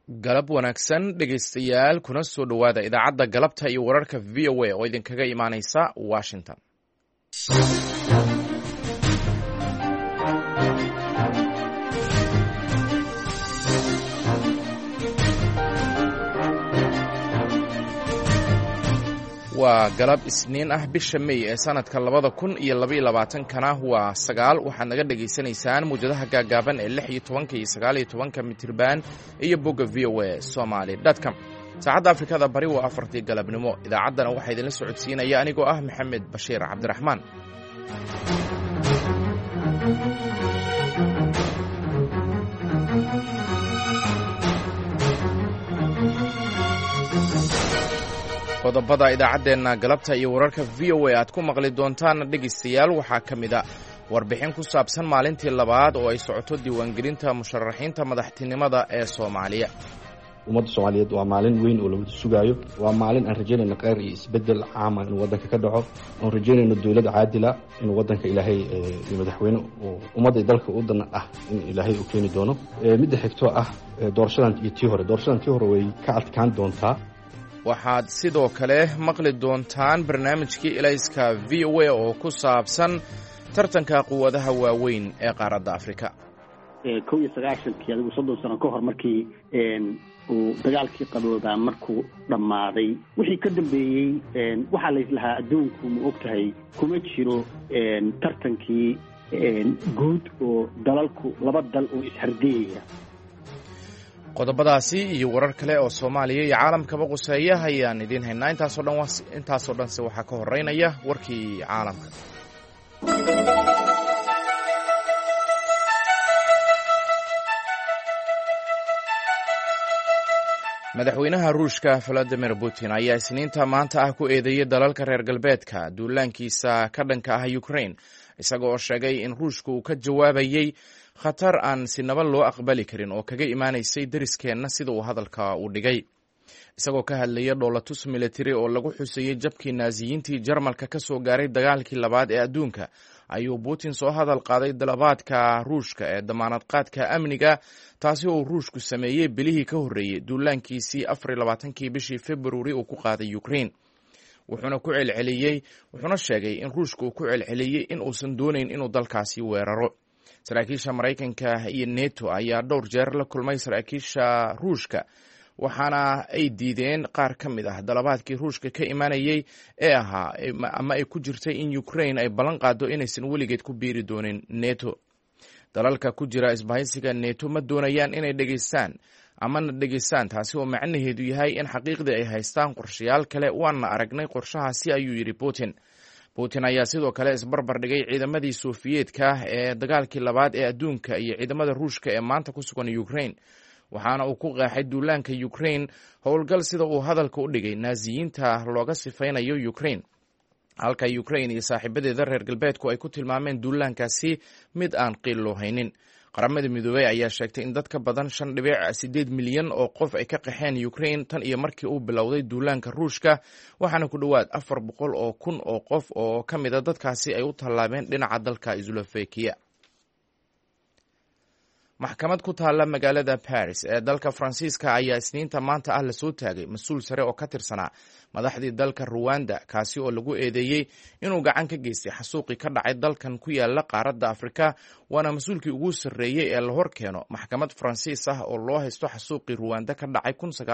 galab wanaagsan dhegaystayaal kuna soo dhowaada idaacadda galabta iyo wararka v o a oo idinkaga imaanaysa washington. waa galab isniin ah bisha May ee sanadka 2022-kana waa 9. waxaad naga dhegaysanaysaan muujadaha gaagaaban ee 16 iyo 19 mitirban iyo bogga VOA Somali.com. saacadda Afrikada bari waa 4 galabnimo. idaacaddana waxaa idinla socodsiinaya anigoo ah Maxamed Bashiir Cabdiraxmaan. qodobada idaacaddeenna galabta iyo wararka v o a aad ku maqli doontaan dhegaystayaal waxaa ka mid a warbixin ku saabsan maalintii labaad oo ay socoto diiwaangelinta musharaxiinta madaxtinimada ee Soomaaliya. ummadda Soomaaliyeed waa maalin weyn oo lagu sugaayo, waa maalin aan rajaynayno qeyr iyo isbedel caam ah inuu waddanka ka dhaco, aan rajaynayno dowlad caadila inuu waddanka ilaahay iyo madaxweyne oo ummadda dalka u dan ah in ilaahay u keeni doono. midda xigto ah doorashadan iyo tii hore way ka adkaan doontaa. waxaad sidoo kale maqli doontaan barnaamijkii ilayska v o a oo ku saabsan tartanka quwadaha waaweyn ee qaaradda Afrika. 1990kii adigu 30 sano ka hor markii uu dagaalkii qaboobaa markuu dhammaaday wixii ka dambeeyey waxaa la islahaa adduunku ma ogtahay kuma jiro tartankii guud oo dalalku laba dal oo ishardeeya. qodobadaasi iyo warar kale oo Soomaaliya iyo caalamkaba quseeya ayaan idiin haynaa. intaasoo dhanse waxaa ka horeynaya warkii caalamka. madaxweynaha Ruushka Vladimir Putin ayaa isniinta maanta ah ku eedeeyay dalalka reer galbeedka duulaankiisa ka dhanka ah Ukraine, isagoo sheegay in Ruushku uu ka jawaabayay khatar aan sinaba loo aqbali karin oo kaga imaanaysay dariskeenna sida uu hadalka u dhigay. isagoo ka hadlaya dhoolatus military oo lagu xusayey jabkii naasiyiintii Jarmalka ka soo gaaray dagaalkii labaad ee adduunka, ayuu Putin soo hadal qaaday dalabaadka Ruushka ee damaanad qaadka amniga, taasi oo Ruushku sameeyey bilihii ka horreeyey duulaankiisii 24kii bishii February uu ku qaaday Ukraine. wuxuuna sheegay in Ruushku uu ku celceliyey in uusan doonayn inuu dalkaasi weeraro. saraakiisha Maraykanka iyo NATO ayaa dhowr jeer la kulmay saraakiisha Ruushka, waxaana ay diideen qaar ka mid ah dalabaadkii Ruushka ka imanayay ee ahaa ama ay ku jirtay in Ukraine ay ballan qaado inaysan weligeed ku biiri doonin NATO. dalalka ku jira isbahaysiga NATO ma doonayaan inay dhegaystaan taasi oo macnaheedu yahay in xaqiiqdii ay haystaan qorshayaal kale. waana aragnay qorshahaasi, ayuu yidhi Putin ayaa sidoo kale isbarbar dhigay ciidamadii Sofiyeetka ee dagaalkii labaad ee adduunka iyo ciidamada Ruushka ee maanta ku sugan Ukraine, waxaana uu ku qeexay duulaanka Ukraine howlgal sida uu hadalka u dhigay naasiyiinta looga sifaynayo Ukraine, halka Ukraine iyo saaxiibadeeda reer galbeedku ay ku tilmaameen duulaankaasi mid aan qiil loo haynin. qaramada midoobay ayaa sheegtay in dad ka badan 5.8 milyan oo qof ay ka qaxeen Ukraine tan iyo markii uu bilowday duulaanka Ruushka, waxaana ku dhowaad 400,000 oo qof oo ka mid a dadkaasi ay u tallaabeen dhinaca dalka Slovakia. maxkamad ku taalla magaalada Paris ee dalka Faransiiska ayaa isniinta maanta ah la soo taagay mas-uul sare oo ka tirsanaa madaxdii dalka Rwanda, kaasi oo lagu eedeeyey inuu gacan ka geystay xasuuqii ka dhacay dalkan ku yaala qaaradda Afrika, waana mas-uulkii ugu sarreeyey ee la hor keeno maxkamad Faransiis ah oo loo haysto xasuuqii Rwanda ka dhacay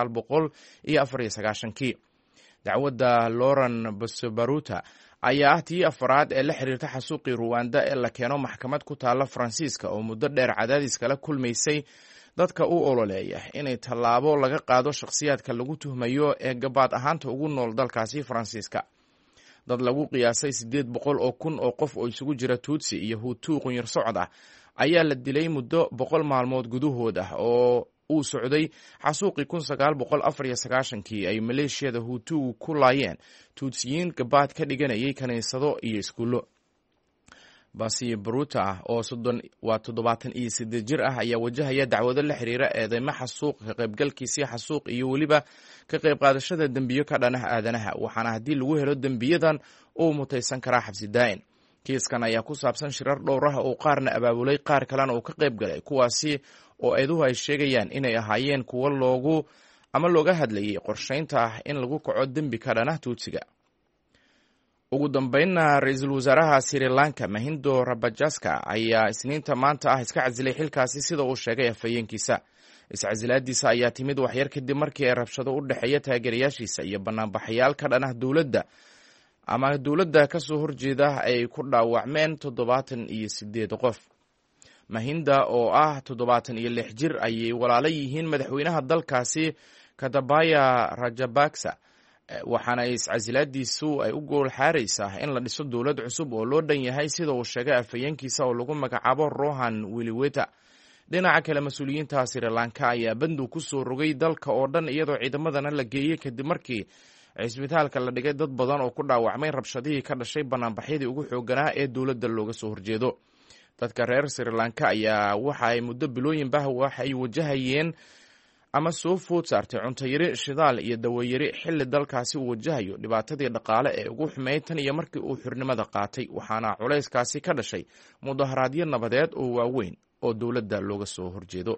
1994. dacwadda Laurent Gbagbo ayaa ah tii afraad ee la xiriirta xasuuqii Rwanda ee la keeno maxkamad ku taalla Faransiiska oo muddo dheer cadaadis kala kulmaysay dadka u ololeeya inay tallaabo laga qaado shakhsiyaadka lagu tuhmayo ee gabaad ahaanta ugu nool dalkaasi Faransiiska. dad lagu qiyaasay 800,000 oo qof oo isugu jira Tutsi iyo Hutu qunyar socod ah ayaa la dilay muddo 100 maalmood gudahood ah oo uu socday xasuuqii 1994kii ay maleeshiyada Hutu ku laayeen Tutsiyiin gabaad ka dhiganayay kaniisado iyo iskuulo. Basi Bruta oo 78 jir ah ayaa wajahaya dacwado la xiriira eedeymo xasuuq, ka qaybgalkiisii xasuuq iyo weliba ka qayb qaadashada dembiyo ka dhan ah aadanaha, waxaana haddii lagu helo dembiyadan uu mutaysan karaa xabsi daa'in. kiiskan ayaa ku saabsan shirar dhowr ah oo qaarna abaabulay qaar kalena uu ka qayb galay, kuwaasi oo eeduhu ay sheegayaan inay ahaayeen kuwo looga hadlayay qorshaynta ah in lagu kaco dembi ka dhana tuutsiga. ugu dambeynna ra-iisul wasaaraha Sri Lanka Mahindo Rajapaksha ayaa isniinta maanta ah iska casilay xilkaasi sida uu sheegay afhayeenkiisa. Iscasilaadiisa ayaa timid waxyar kadib markii ay rabshado u dhexeeya taageerayaashiisa iyo banaanbaxayaal ka dhan ah dowladda ka soo horjeeda ay ku dhaawacmeen 78 qof. Mahinda oo ah 76 jir ayay walaalo yihiin madaxweynaha dalkaasi Gotabaya Rajapaksa, waxaana iscasilaadiisu ay u gool xaaraysaa in la dhiso dowlad cusub oo loo dhan yahay sida uu sheegay afhayeenkiisa oo lagu magacaabo Rohan Wiliweta. dhinaca kale mas-uuliyiinta Sri Lanka ayaa bandow ku soo rogay dalka oo dhan iyadoo ciidamadana la geeyey kadib markii cisbitaalka la dhigay dad badan oo ku dhaawacmay rabshadihii ka dhashay banaanbaxyadii ugu xooganaa ee dowladda looga soo horjeedo. dadka reer Sri Lanka ayaa waxa ay muddo bilooyinba waxa ay wajahayeen ama soo food saartay cunto yari, shidaal iyo dawayari xilli dalkaasi uu wajahayo dhibaatadii dhaqaale ee ugu xumeyd tan iyo markii uu xurnimada qaatay, waxaana culayskaasi ka dhashay mudaharaadyo nabadeed oo waaweyn oo dowladda looga soo horjeedo.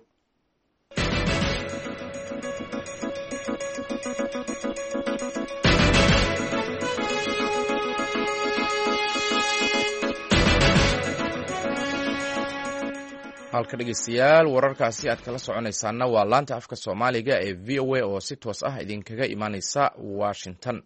halka dhegeystayaal wararkaasi aad kala soconaysaana waa laanta afka Soomaaliga ee VOA oo si toos ah idinkaga imaanaysa Washington.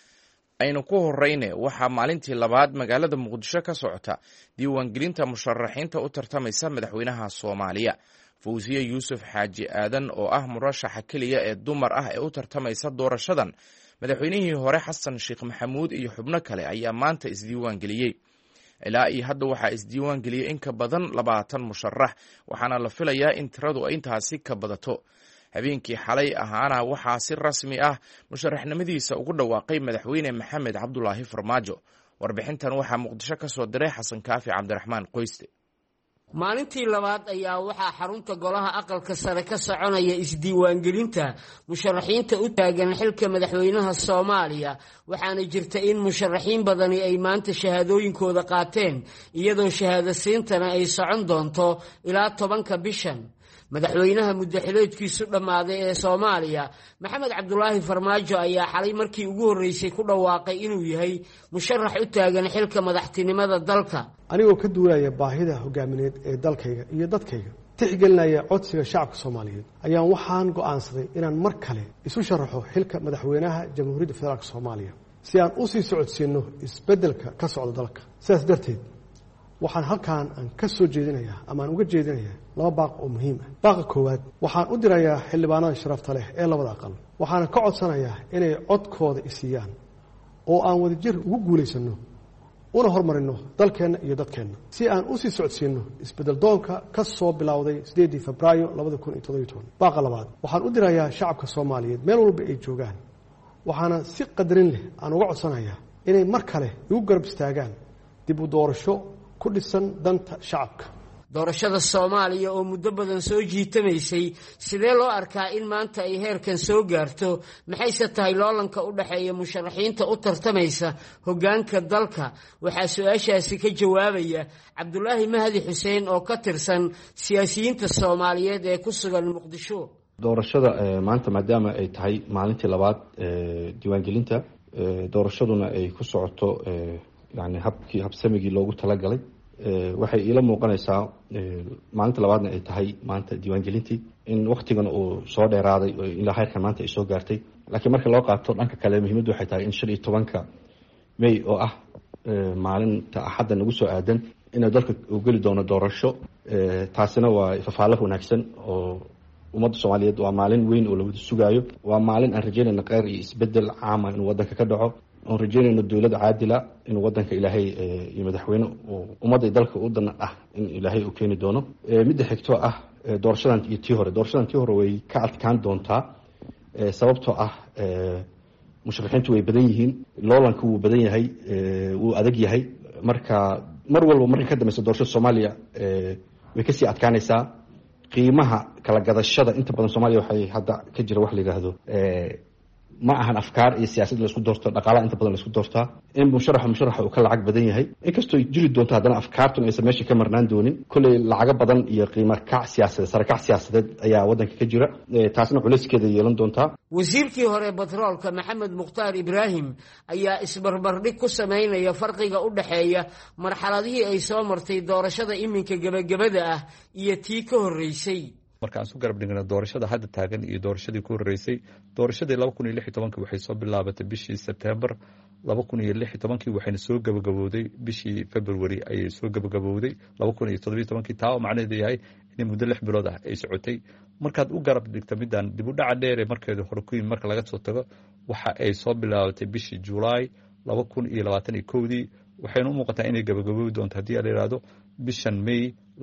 aynu ku horeyne waxaa maalintii labaad magaalada Muqdisho ka socota diiwaangelinta musharaxiinta u tartamaysa madaxweynaha Soomaaliya. Fawziya Yuusuf Xaaji Aadan oo ah murashaxa kaliya ee dumar ah ee u tartamaysa doorashadan madaxweynihii hore Xasan Sheekh Maxamuud iyo xubno kale ayaa maanta isdiiwaangeliyey. ilaa iyo hadda waxaa isdiiwaangeliyey in ka badan 20 musharax, waxaana la filayaa in tiradu ay intaasi ka badato. habeenkii xalay ahaana waxaa si rasmi ah musharaxnimadiisa ugu dhawaaqay madaxweyne Maxamed Cabdulaahi Farmaajo. warbixintan waxaa Muqdisho ka soo diray Xasan Kaafi Cabdiraxmaan Qoyste. maalintii labaad ayaa waxaa xarunta golaha aqalka sare ka soconaya isdiiwaangelinta musharaxiinta u taagan xilka madaxweynaha Soomaaliya, waxaana jirta in musharaxiin badani ay maanta shahaadooyinkooda qaateen iyadoo shahaadasiintana ay socon doonto ilaa 10 bishan. madaxweynaha muddaxileedkiisu dhammaaday ee Soomaaliya Maxamed Cabdulaahi Farmaajo ayaa xalay markii ugu horeysay ku dhawaaqay inuu yahay musharax u taagan xilka madaxtinimada dalka. anigoo ka duulaya baahida hogaamineed ee dalkayga iyo dadkayga, tixgelinaya codsiga shacabka Soomaaliyeed, ayaan waxaan go'aansaday inaan mar kale isu sharaxo xilka madaxweynaha Jamhuuriyadda Federaalka Soomaaliya si aan u sii socodsiino isbeddelka ka socda dalka. sidaas darteed waxaan halkaan aan ka soo jeedinayaa ama aan uga jeedinayaa 2 baaq oo muhiim ah. baaqa koowaad waxaan u dirayaa xildhibaanada sharafta leh ee labada aqal, waxaana ka codsanayaa inay codkooda isiiyaan oo aan wadajir ugu guulaysano una horumarino dalkeenna iyo dadkeenna si aan u sii socodsiino isbeddel doonka ka soo bilowday 8 Febraayo 2017. baaqa labaad waxaan u dirayaa shacabka Soomaaliyeed meel walba ay joogaan, waxaana si qadarin leh aan uga codsanayaa inay mar kale igu garab istaagaan dib u doorasho ku dhisan danta shacabka. doorashada Soomaaliya oo muddo badan soo jiitamaysay, sidee loo arkaa in maanta ay heerkan soo gaarto? maxayse tahay loolanka u dhaxeeya musharaxiinta u tartamaysa hoggaanka dalka? waxaa su'aashaasi ka jawaabaya Cabdulaahi Mahdi Xuseen oo ka tirsan siyaasiyiinta Soomaaliyeed ee ku sugan Muqdisho. doorashada maanta maadaama ay tahay maalintii labaad diiwaangelinta, doorashaduna ay ku socoto yani habsamigii loogu talagalay, waxay ila muuqanaysaa maalinta labaadna ay tahay maanta diiwaangelintii in waqtigan uu soo dheeraaday ilaa heerkan maanta ay soo gaartay. laakiin marka loo qaato dhanka kale muhiimaddu waxay tahay in 15 May oo ah maalinta axadda nagu soo aadan inuu dalka u geli doono doorasho. taasina waa fafaalo wanaagsan oo ummadda Soomaaliyeed waa maalin weyn oo la wada sugaayo, waa maalin aan rajaynayno qeyr iyo isbeddel caam ah inuu waddanka ka dhaco, aan rajaynayno dowlad caadila inuu waddanka ilaahay iyo madaxweyne ummadda dalka u dan ah in ilaahay u keeni doono. midda xigto ah doorashadan iyo tii hore way ka adkaan doontaa sababtoo ah musharaxiintu way badan yihiin, loolanku wuu badan yahay, wuu adag yahay. marka mar walba marka ka dambaysa doorashada Soomaaliya way ka sii adkaanaysaa. qiimaha kala gadashada inta badan Soomaaliya waxay hadda ka jira wax la yiraahdo ma ahan afkaar iyo siyaasad la isku doorto dhaqaalaha inta badan la isku doortaa in musharaxa uu ka lacag badan yahay inkastoo jiri doonto haddana afkaartun aysan meesha ka marnaan doonin kolley lacago badan iyo qiimo kac siyaasadeed sarakac siyaasadeed ayaa waddanka ka jira taasna culayskeeda yeelan doontaa wasiirkii hore batroolka maxamed mukhtaar ibraahim ayaa isbarbardhig ku samaynaya farqiga u dhexeeya marxaladihii ay soo martay doorashada iminka gebagabada ah iyo tii ka horreysay marka aan su garab dhigna doorashada hadda taagan iyo doorashadii ku horreysay doorashadii 2016 waxay soo bilaabatay bishii September 2016 waxayna soo gabagabowday bishii February ayay soo gabagabowday 2017 taa macnaheedu yahay in muddo 6 bilood ah ay socotay markaad u garab dhigto midaan dib u dhaca dheer ee markeedu hore ku yimid marka laga soo tago waxa ay soo bilaabatay bishii July 2021 waxayna u muuqataa inay gabagabow doonto haddii la yiraahdo bishan May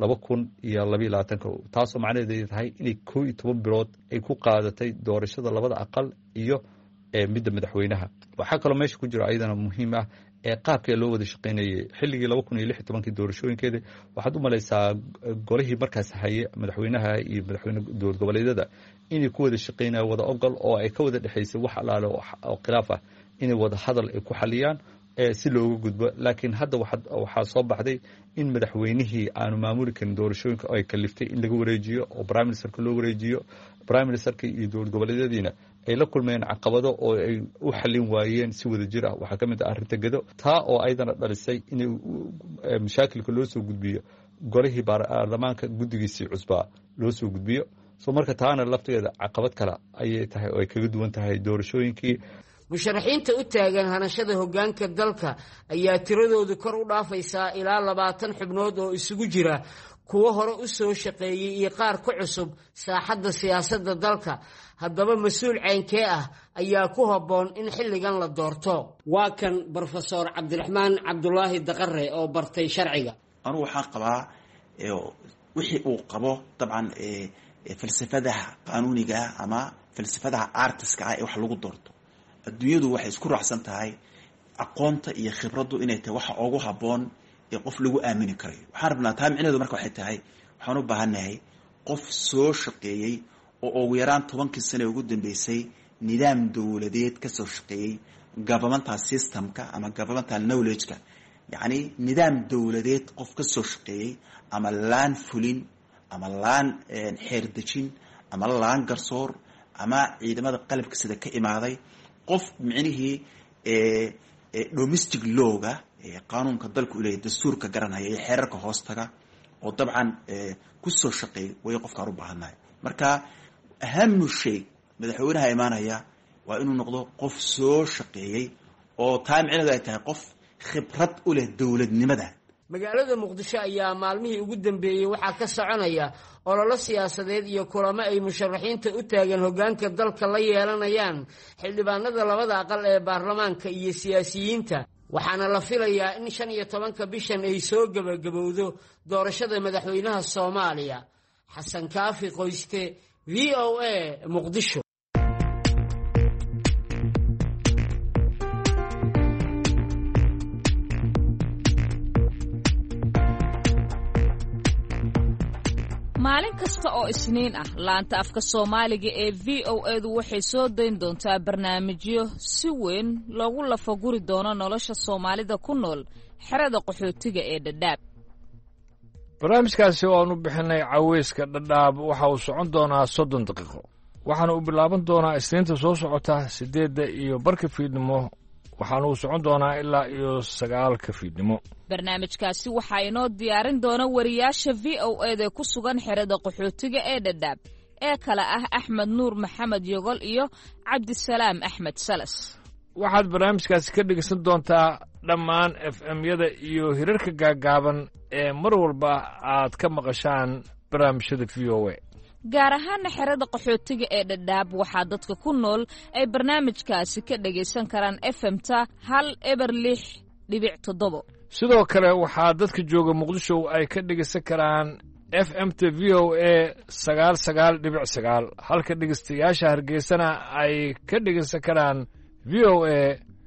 2022 taasoo macnaheedu tahay inay 11 bilood ay ku qaadatay doorashada labada aqal iyo midda madaxweynaha waxa kale meesha ku jira ayadana muhiim ah ee qaabka loo wada shaqeynayay xilligii 2016 doorashooyinkeeda waxaad u malaysaa golihii markaas hayay madaxweynaha iyo madaxweyne dowlad goboleedyada inay ku wada shaqeynayaan wada ogol oo ay ka wada dhaxaysay wax alaalo oo khilaaf ah inay wada hadal ay ku xaliyaan si looga gudbo laakiin hadda waxaa soo baxday in madaxweynihii aanu maamuli karin doorashooyinka ay kaliftay in laga wareejiyo oo prime ministerka loo wareejiyo prime ministerka iyo dowlad goboleedyadiina ay la kulmeen caqabado oo ay u xalin waayeen si wada jir ah waxaa ka mid ah arrinta gado taa oo ayadana dhalisay in mashaakilka loo soo gudbiyo golihii baarlamaanka guddigiisii cusbaa loo soo gudbiyo soo marka taana lafteeda caqabad kale ayay tahay oo ay kaga duwan tahay doorashooyinkii musharaxiinta u taagan hanashada hoggaanka dalka ayaa tiradoodu kor u dhaafaysaa ilaa 20 xubnood oo isugu jira kuwo hore u soo shaqeeyey iyo qaar ku cusub saaxadda siyaasadda dalka haddaba mas-uul caynkee ah ayaa ku habboon in xilligan la doorto waa kan brofesor cabdiraxmaan cabdulaahi daqare oo bartay sharciga anugu waxaan qabaa wixii uu qabo dabcan falsafadaha qaanuuniga ama falsafadaha artiska ah ee wax lagu doorto adduunyadu waxay isku raacsan tahay aqoonta iyo khibraddu inay tahay waxa ugu habboon ee qof lagu aamini karayo waxaan rabnaa taa micnaheedu marka waxay tahay waxaan u baahannahay qof soo shaqeeyey oo ugu yaraan 10 sano ugu dambeysay nidaam dowladeed ka soo shaqeeyey governmental systemka ama governmental knowledge-ka yacni nidaam dowladeed qof ka soo shaqeeyey ama laan fulin ama laan xeer dejin ama laan garsoor ama ciidamada qalabka sida ka imaaday qof micnihii domestic lawga qaanuunka dalku u leeyahay dastuurka garanaya iyo xeerarka hoostaga oo dabcan ku soo shaqeey way qofkaan u baahannahay marka ahamu shay madaxweynaha imaanaya waa inuu noqdo qof soo shaqeeyey oo taa micnaheedu ay tahay qof khibrad u leh dowladnimada magaalada muqdisho ayaa maalmihii ugu dambeeyey waxaa ka soconaya ololo siyaasadeed iyo kulamo ay musharaxiinta u taagan hoggaanka dalka la yeelanayaan xildhibaanada labada aqal ee baarlamaanka iyo siyaasiyiinta waxaana la filayaa in 15 bishan ay soo gabagabowdo doorashada madaxweynaha Soomaaliya xasan kaafi qoyste VOA muqdisho maalin kasta oo isniin ah laanta afka Soomaaliga ee VOA-du waxay soo dayn doontaa barnaamijyo si weyn loogu lafaguri doono nolosha Soomaalida ku nool xerada qaxootiga ee Dadaab. barnaamijkaasi oo aanu bixinay caweyska Dadaab waxa uu socon doonaa 30 daqiiqo waxaana uu bilaaban doonaa isniinta soo socota 8:00 fiidnimo waxaana uu socon doonaa ilaa 9:00 fiidnimo. barnaamijkaasi waxaa inoo diyaarin doona wariyaasha VOA-da ku sugan xerada qaxootiga ee Dadaab ee kala ah Axmed Nuur Maxamed Yogol iyo Cabdisalaam Axmed Salas. waxaad barnaamijkaasi ka dhegeysan doontaa dhammaan FM-yada iyo hirarka gaagaaban ee mar walba aad ka maqashaan barnaamijyada VOA. gaar ahaan xerada qaxootiga ee Dadaab waxaa dadka ku nool ay barnaamijkaasi ka dhageysan karaan FM-ta 106.7. sidoo kale waxaa dadka jooga Muqdisho ay ka dhageysan karaan FM-ta VOA 99.9 halka dhageystayaasha Hargeysana ay ka dhageysan karaan VOA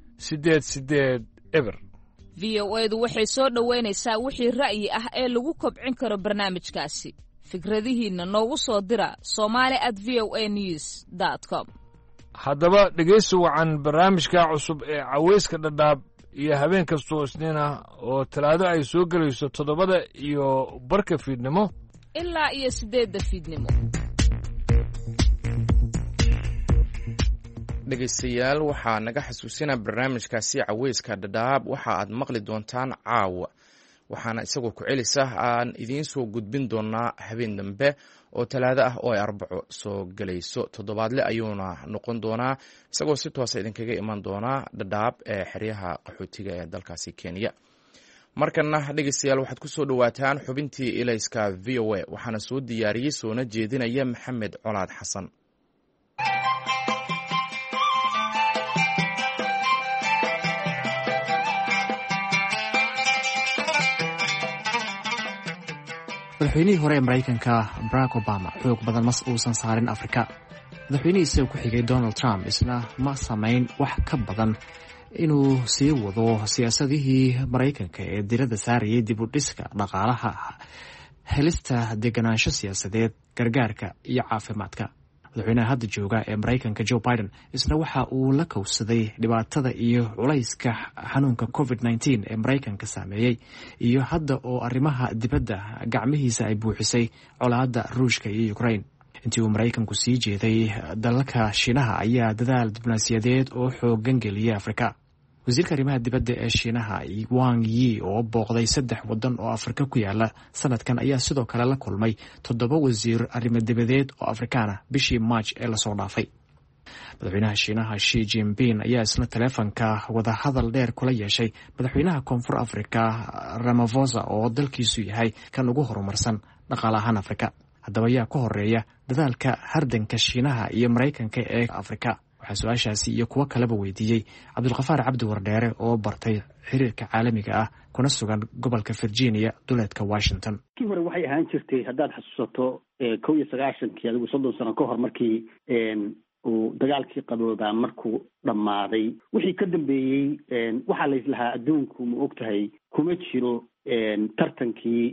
88.0. VOA-du waxay soo dhaweynaysaa wixii ra'yi ah ee lagu kobcin karo barnaamijkaasi. fikradihiina noogu soo dira somali@voanews.com. haddaba dhegaysi wacan barnaamijka cusub ee caweyska dhadhaab iyo habeen kastoo isniin ah oo talaado ay soo gelayso 7:00 fiidnimo ilaa iyo 8 fiidnimo. dhegaystayaal waxaa naga xasuusinaa barnaamijkaasi caweyska dhadhaab waxa aad maqli doontaan caawa, waxaana isagoo ku celisa aan idiin soo gudbin doonaa habeen dambe oo talaado ah oo ay Arbaco soo gelayso. toddobaadle ayuuna noqon doonaa isagoo si toosa idinkaga iman doonaa dhadhaab ee xeryaha qaxootiga ee dalkaasi Kenya. markana dhegaystayaal waxaad ku soo dhawaataan xubintii ilayska VOA, waxaana soo diyaariyey soona jeedinaya Maxamed Colaad Xasan. madaxweynihii hore ee maraykanka Barack Obama xoog badan mas uusan saarin Afrika. madaxweynihiisa ku xigay Donald Trump isna ma samayn wax ka badan inuu sii wado siyaasadihii maraykanka ee diradda saarayay dib u dhiska dhaqaalaha, helista deganaansho siyaasadeed, gargaarka iyo caafimaadka. madaxweynaha hadda jooga ee maraykanka Joe Biden isna waxa uu la kowsaday dhibaatada iyo culayska xanuunka COVID-19 ee maraykanka saameeyey, iyo hadda oo arrimaha dibadda gacmihiisa ay buuxisay colaadda Ruushka iyo Ukraine. intii uu maraykanku sii jeeday dalalka Shiinaha ayaa dadaal diblomaasiyadeed oo xoogan geliyay Afrika. wasiirka arrimaha dibadda ee Shiinaha Wang Yi oo booqday 3 wadan oo Afrika ku yaala sanadkan ayaa sidoo kale la kulmay 7 wasiir arrimo dibadeed oo Afrikaan ah bishii March ee la soo dhaafay. madaxweynaha Shiinaha Xi Jinping ayaa isna taleefanka wada hadal dheer kula yeeshay madaxweynaha Koonfur Afrika Ramaphosa oo dalkiisu yahay kan ugu horumarsan dhaqaale ahaan Afrika. haddaba ayaa ka horeeya dadaalka hardanka Shiinaha iyo Maraykanka ee Afrika. waxaa su-aashaasi iyo kuwo kaleba weydiiyey Cabdulqafaar Cabdi Wardheere oo bartay xiriirka caalamiga ah kuna sugan gobolka Virginia duleedka Washington. kii hore waxay ahaan jirtay haddaad xasuusato 1991 adigu 30 sano ka hor markii uu dagaalkii qaboobaa markuu dhammaaday wixii ka dambeeyey waxaa layslahaa adduunku ma ogtahay kuma jiro tartankii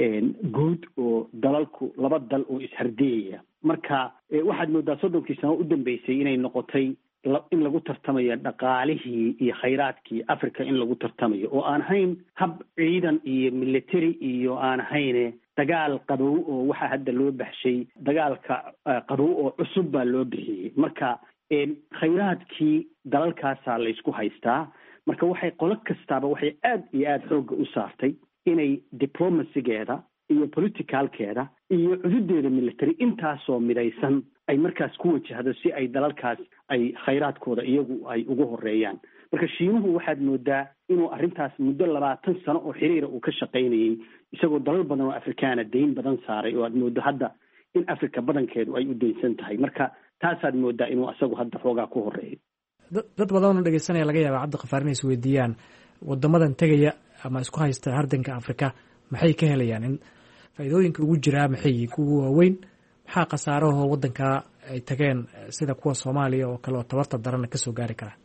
guud oo dalalku laba dal oo ishardiyaya. marka waxaad moodaa 30 sano u dambeysay inay noqotay in lagu tartamayo dhaqaalihii iyo khayraadkii Afrika in lagu tartamayo oo aan ahayn hab ciidan iyo military iyo aan ahayn dagaal qabow oo waxa hadda loo baxshay dagaalka qabow oo cusub baa loo bixiyay. marka khayraadkii dalalkaasaa la isku haystaa. marka waxay qolo kastaaba waxay aad iyo aad xoogga u saartay inay diplomacygeeda iyo politicalkeeda iyo cududeeda military intaasoo midaysan ay markaas ku wajahdo si ay dalalkaas ay khayraadkooda iyagu ay ugu horeeyaan. marka Shiinuhu waxaad moodaa inuu arrintaas muddo 20 sano oo xiriira uu ka shaqaynayay isagoo dalal badan oo Afrikaana deyn badan saaray oo aad moodo hadda in Afrika badankeedu ay u deynsan tahay. marka taasaad moodaa inuu asagu hadda xoogaa ku horeeyo. dad badan oo dhageysanaya laga yaabaa Cabdiqafaar inay isweydiiyaan wadamadan tegaya ama isku haysta hardanka Afrika maxay ka helayaan, in faa'iidooyinka ugu jira maxay kuwa waaweyn, maxaa khasaaraha wadanka ay tageen sida kuwa Soomaaliya oo kale oo tabarta daran ka soo gaari kara?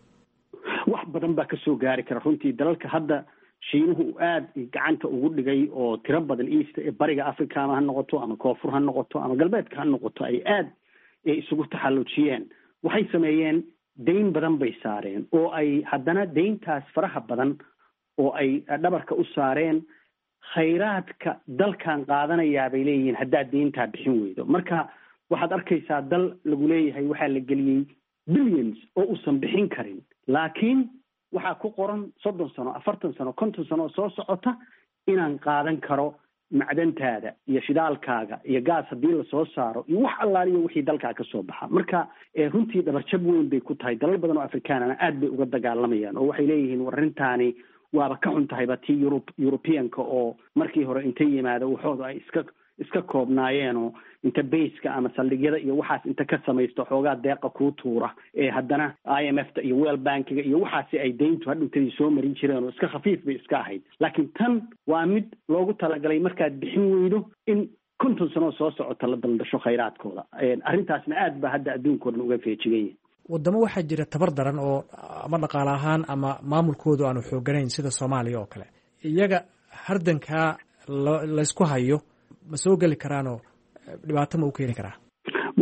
wax badan baa ka soo gaari kara runtii. dalalka hadda Shiinuhu aad gacanta ugu dhigay oo tiro badan East ee bariga Afrika ama ha noqoto ama koonfur ha noqoto ama galbeedka ha noqoto ay aad isugu taxallujiyeen. waxay sameeyeen deyn badan bay saareen oo ay haddana deyntaas faraha badan oo ay dhabarka u saareen khayraadka dalkan qaadanayaa bay leeyihiin haddaad deyntaa bixin weydo. marka waxaad arkaysaa dal lagu leeyahay waxaa la geliyey billions oo uusan bixin karin, laakiin waxaa ku qoran 30 sano 40 sano 50 sano soo socota inaan qaadan karo macdantaada iyo shidaalkaaga iyo gaas haddii lasoo saaro iyo wax allaaliyo wixii dalkaa ka soo baxa. marka runtii dhabarjab weyn bay ku tahay. dalal badan oo Afrikaanana aad bay uga dagaalamayaan oo waxay leeyihiin warintaani waaba ka xun tahayba tii Europeanka oo markii hore intay yimaado waxooda ay iska koobnaayeen oo inta bayska ama saldhigyada iyo waxaas inta ka samaysto xoogaa deeqa kuu tuura haddana IMF-ta iyo World Bankiga iyo waxaasi ay deyntu hadhowtadii soo marin jireen oo iska khafiif bay iska ahayd. laakiin tan waa mid loogu talagalay markaad bixin weydo in 50 sano soo socota la daldasho khayraadkooda. arrintaasna aad baa hadda adduunka oo dhan uga feejigan yahay. wadamo waxaa jira tabar daran oo ama dhaqaale ahaan ama maamulkoodu aanu xooganayn sida Soomaaliya oo kale. iyaga hardanka laysku hayo ma soo geli karaanoo dhibaato ma u keeni karaa?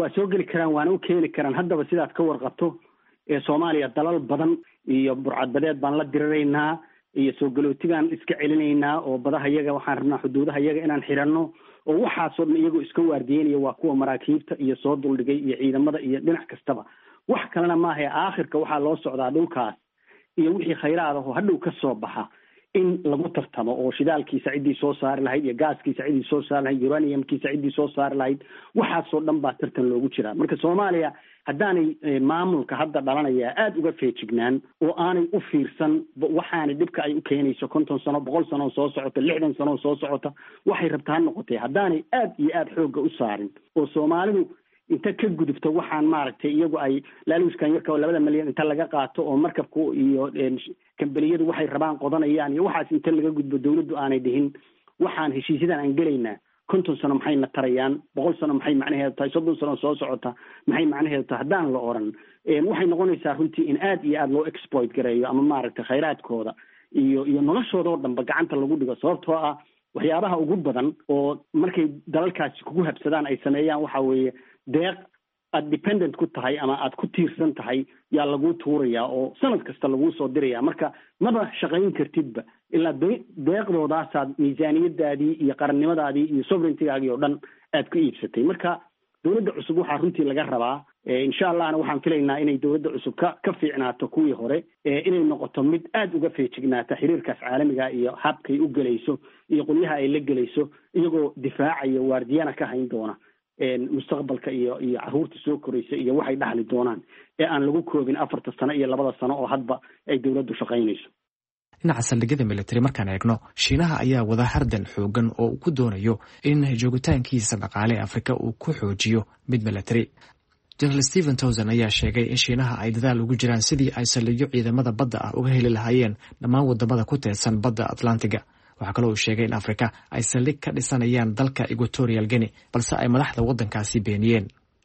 waa soo geli karaan waana u keeni karaan. haddaba sidaad ka warqabto soomaaliya dalal badan iyo burcadbadeed baan la diriraynaa iyo soo galootigaan iska celinaynaa oo badaha yaga waxaan rabnaa xuduudaha yaga inaan xiranno oo waxaasoo dhan iyagoo iska waardiyeynaya waa kuwa maraakiibta iyo soo duldhigay iyo ciidamada iyo dhinac kastaba. wax kalena maaha aakhirka waxaa loo socdaa dhulkaas iyo wixii khayraad ah oo hadhow ka soo baxa in lagu tartamo oo shidaalkiisa ciddii soo saari lahayd iyo gaaskiisa ciddii soo saari lahayd uraniumkiisa ciddii soo saari lahayd waxaasoo dhan baa tartan loogu jiraa. marka soomaaliya haddaanay maamulka hadda dhalanaya aada uga feejignaan oo aanay u fiirsan waxaanay dhibka ay u keenayso 50 sano 100 sano soo socota 60 sano soo socota waxay rabtaa noqotay haddaanay aad iyo aad xoogga u saarin oo soomaalidu inta ka gudubto waxaan maaragtay iyagu ay laaluuskan yarka oo 2 milyan inta laga qaato oo markabku iyo kambaniyadu waxay rabaan qodanayaan iyo waxaas inta laga gudbo dawladdu aanay dhihin waxaan heshiisyadan aan gelaynaa 50 sano maxayna tarayaan 100 sano maxay macnaheedu tahay 30 sano soo socota maxay macnaheedu tahay haddaan la oran waxay noqonaysaa runtii in aad iyo aad loo exploit gareeyo ama maaragtay khayraadkooda iyo noloshooda oo dhanba gacanta lagu dhigo sababtoo ah waxyaabaha ugu badan oo markay dalalkaasi kugu habsadaan ay sameeyaan waxa weeye deeq aad dependent ku tahay ama aad ku tiirsan tahay yaa lagu tuurayaa oo sanad kasta lagu soo diraya marka maba shaqayn kartidba ilaa deeqdoodaasaad miisaaniyadaadii iyo qarannimadaadii iyo sovereigntigaagii oo dhan aad ku iibsatay. marka dawladda cusub waxaa runtii laga rabaa insha allahna waxaan filaynaa inay dawladda cusub ka fiicnaato kuwii hore inay noqoto mid aad uga feejignaata xiriirkaas caalamiga iyo habkay u gelayso iyo qolyaha ay la gelayso iyagoo difaacaya waardiyana ka hayn doona mustaqbalka iyo caruurta soo koraysa iyo waxay dhaxli doonaan aan lagu koobin 4 sano iyo 2 sano oo hadba ay dawladdu shaqaynayso. dhinaca saldhigyada military markaan eegno shiinaha ayaa wada hardan xoogan oo uu ku doonayo in joogitaankiisa dhaqaale ee afrika uu ku xoojiyo mid military. General Stephen Towson ayaa sheegay in shiinaha ay dadaal ugu jiraan sidii ay saldhigyo ciidamada badda ah uga heli lahaayeen dhammaan wadamada ku teedsan badda Atlantiga. waxaa kaloo uu sheegay in afrika ay saldhig ka dhisanayaan dalka Equatorial Guinea balse ay madaxda waddankaasi beeniyeen.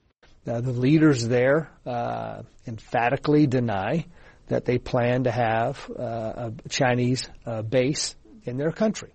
The leaders there emphatically deny that they plan to have a Chinese base in their country.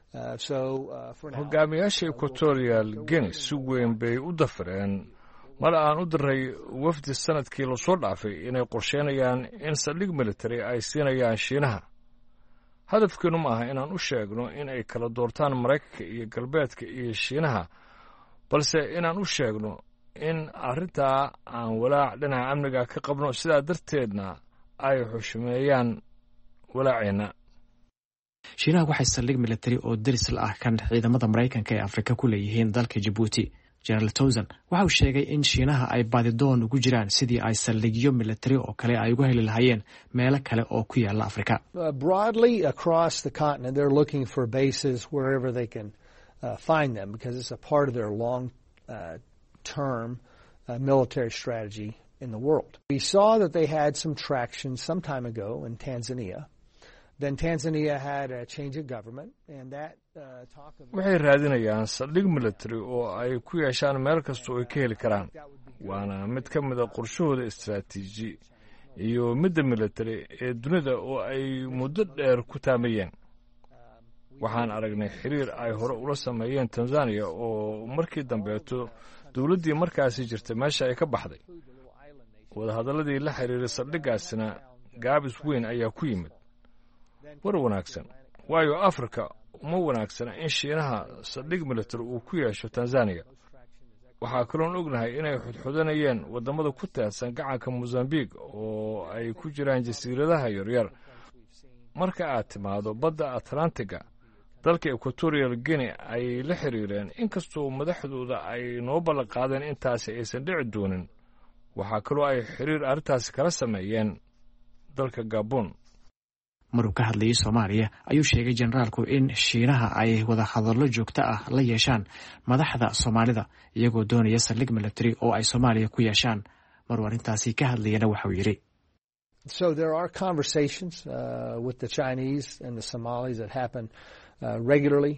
hogaamiyaasha Equatorial Guinea si weyn bay u dafreen mar aan u diray wafdi sanadkii la soo dhaafay inay qorsheynayaan in saldhig military ay siinayaan Shiinaha. hadafkeenu ma aha inaan u sheegno in ay kala doortaan Maraykanka iyo galbeedka iyo Shiinaha balse inaan u sheegno in arrintaa aan walaac dhinaca amniga ka qabno sidaa darteedna ay xushmeeyaan walaaceena. Shiinaha waxay saldhig military oo daris ah kan ciidamada Maraykanka ee Afrika ku leeyihiin dalka Djibouti. General Towson waxa uu sheegay in Shiinaha ay baadidoon ugu jiraan sidii ay saldhigyo military oo kale ay uga heli lahaayeen meelo kale oo ku yaala Afrika. Broadly across the continent they're looking for bases wherever they can find them because it's a part of their long term military strategy in the world. We saw that they had some traction some time ago in Tanzania. Then Tanzania had a change of government and that talk of waxay raadinayaan saldhig military oo ay ku yeeshaan meel kasta oo ay ka heli karaan waana mid ka mid ah qorshahooda istiraatiiji iyo midda military ee dunida oo ay muddo dheer ku taamayeen. waxaan aragnay xiriir ay hore ula sameeyeen Tanzania oo markii dambeeto dawladdii markaasi jirtay meesha ay ka baxday. wadahadaladii la xiriiray saldhigaasina gaabis weyn ayaa ku yimid. war wanaagsan waayo Afrika uma wanaagsana in Shiinaha saldhig military uu ku yeesho Tanzania. waxaa kaloon ognahay inay xudxudanayeen wadamada ku teedsan gacanka Mozambique oo ay ku jiraan jasiiradaha yaryar. marka aad timaado badda Atlantiga dalka Equatorial Guinea ay la xiriireen inkastoo madaxdooda ay noo ballan qaadeen intaasi aysan dhici doonin. waxaa kaloo ay xiriir arrintaasi kala sameeyeen dalka Gabon. maruu ka hadlayay Soomaaliya ayuu sheegay generaalku in Shiinaha ay wada hadallo joogto ah la yeeshaan madaxda Soomaalida iyagoo doonaya saldhig military oo ay Soomaaliya ku yeeshaan. maruu arrintaasi ka hadlayana waxa uu yiri So there are conversations with the Chinese and the Somalis that happen regularly.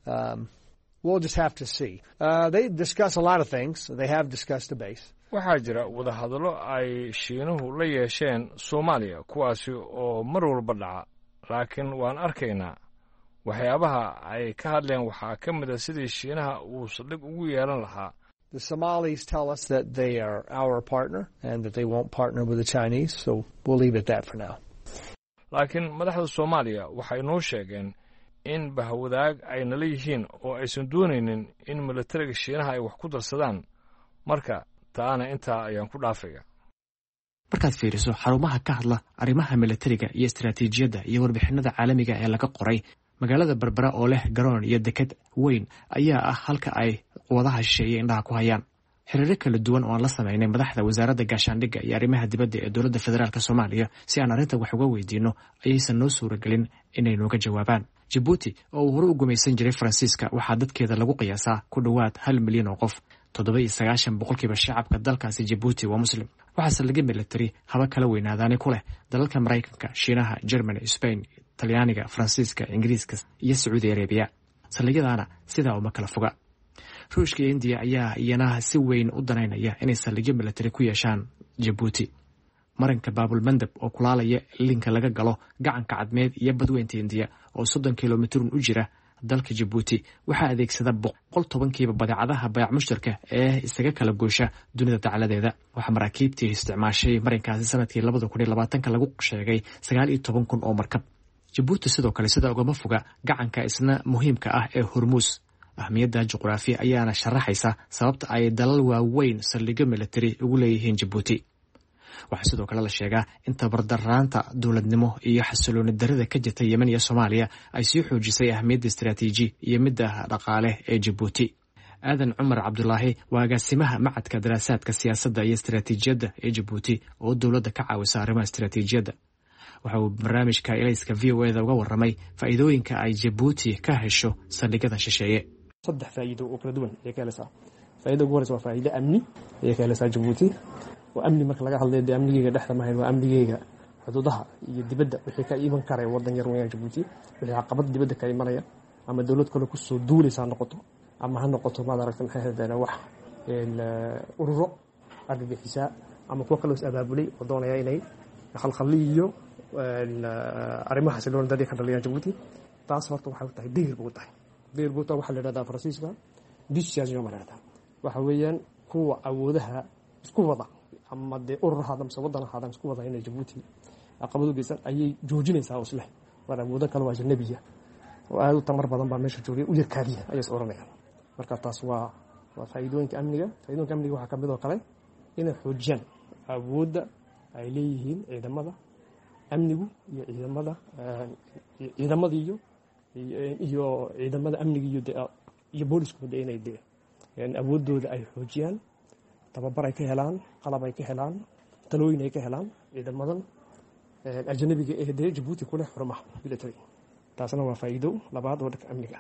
We'll just have to see. They discuss a lot of things. They have discussed a base. waxaa jira wada hadallo ay Shiinuhu la yeesheen Soomaaliya kuwaasi oo mar walba dhaca laakiin waan arkaynaa waxyaabaha ay ka hadleen waxaa ka mid ah sidii Shiinaha uu saldhig ugu yeelan lahaa The Somalis tell us that they are our partner and that they won't partner with the Chinese, so we'll leave it at that for now. laakiin madaxda Soomaaliya waxay noo sheegeen in bahwadaag ay nala yihiin oo aysan doonaynin in militariga Shiinaha ay wax ku darsadaan marka taana intaa ayaan ku dhaafaya. markaad fiiriso xarumaha ka hadla arrimaha militariga iyo istiraatiijiyadda iyo warbixinada caalamiga ee laga qoray magaalada Berbera oo leh garoon iyo deked weyn ayaa ah halka ay quwadaha shisheeye indhaha ku hayaan. xiriiro kala duwan oo aan la sameynay madaxda wasaaradda gaashaandhigga iyo arrimaha dibadda ee dowladda federaalka Soomaaliya si aan arrinta wax uga weydiino ayaysan noo suuragelin inay nooga jawaabaan. Djibouti oo uu hore u gumaysan jiray Faransiiska waxaa dadkeeda lagu qiyaasaa ku dhowaad 1 milyan oo qof. 97% shacabka dalkaasi Djibouti waa Muslim. waxaase laga military haba kala weynaadaani ku leh dalalka Mareykanka, Shiinaha, Germany, Spain, Talyaaniga, Faransiiska, Ingiriiska iyo Sacuudi Arabiya. saldhigyadaana sidaa uma kala foga. Ruushka iyo India ayaa iyana si weyn u danaynaya inay saldhigyo military ku yeeshaan Djibouti. marinka Baabul Mandab oo kulaalaya linka laga galo gacanka cadmeed iyo badweynta India oo 30 kilomitir u jira dalka Djibouti waxaa adeegsada 110 badeecadaha baayac mushtarka ee isaga kala goosha dunida dacaladeeda. waxa maraakiibtii isticmaashay marinkaasi sanadkii 2020 lagu sheegay 19,000 oo markab. Djibouti sidoo kale sida uga foga gacanka isna muhiimka ah ee Hormuz. ahmiyadda juqraafi ayaana sharaxaysa sababta ay dalal waaweyn saldhigyo military ugu leeyihiin Djibouti. waxaa sidoo kale la sheegaa in tabardaraanta dowladnimo iyo xasilooni darrida ka jirta Yemen iyo Soomaaliya ay sii xoojisay ahmiyadda istiraatiiji iyo midda dhaqaale ee Djibouti. aadan cumar cabdulaahi waa agaasimaha macadka daraasaadka siyaasadda iyo istiraatiijiyadda ee Djibouti oo dowladda ka caawisa arrimaha istiraatiijiyadda. waxa uu barnaamijka Ilayska VOA-da uga warramay faa'iidooyinka ay Djibouti ka hesho saldhigyada shisheeye. 3 faa'iido oo kala duwan ee ka helaysaa. faa'iidada ugu horeysa waa faa'iido amni ee ka helaysaa Djibouti. وأمني مركز لقى هذا ده أمني جيجا دحنا ما هي وأمني جيجا حدودها يدبدأ وحكا إيمان كاري وضن يروي جيبوتي والعقبات دبدأ كاي مريا أما الدولات كله كسو دولي سان نقطه أما هالنقطه ما دركت من هذا نوح الأورو أرجع بحساء أما كوكلوس أبابولي وضونا يا إلي خليه الأرمى حسلون ده كان ليا جيبوتي تعصفت وحاولت دير بوتا وحل هذا فرنسيسا ديش يا جماعة هذا وحويا هو عودها isku wada ama de urur hadam sabadan hadam isku wada inay Djibouti aqabadu geysan ayay joojinaysaa isla wada muddo kale waa ajnabiga oo aad u tamar badan baa meesha joogay u yarkaadiya ayay soo oranayaan. marka taas waa faa'iidooyinka amniga waxa kamid oo kale inay xoojiyaan awoodda ay leeyihiin ciidamada amnigu iyo ciidamada amniga iyo booliska inay awooddooda ay xoojiyaan, tababar ay ka helaan, qalab ay ka helaan, talooyin ay ka helaan ciidamadan ajnabiga ee Djibouti ku leh xarumaha military. taasna waa faa'iido labaad oo dhanka amniga.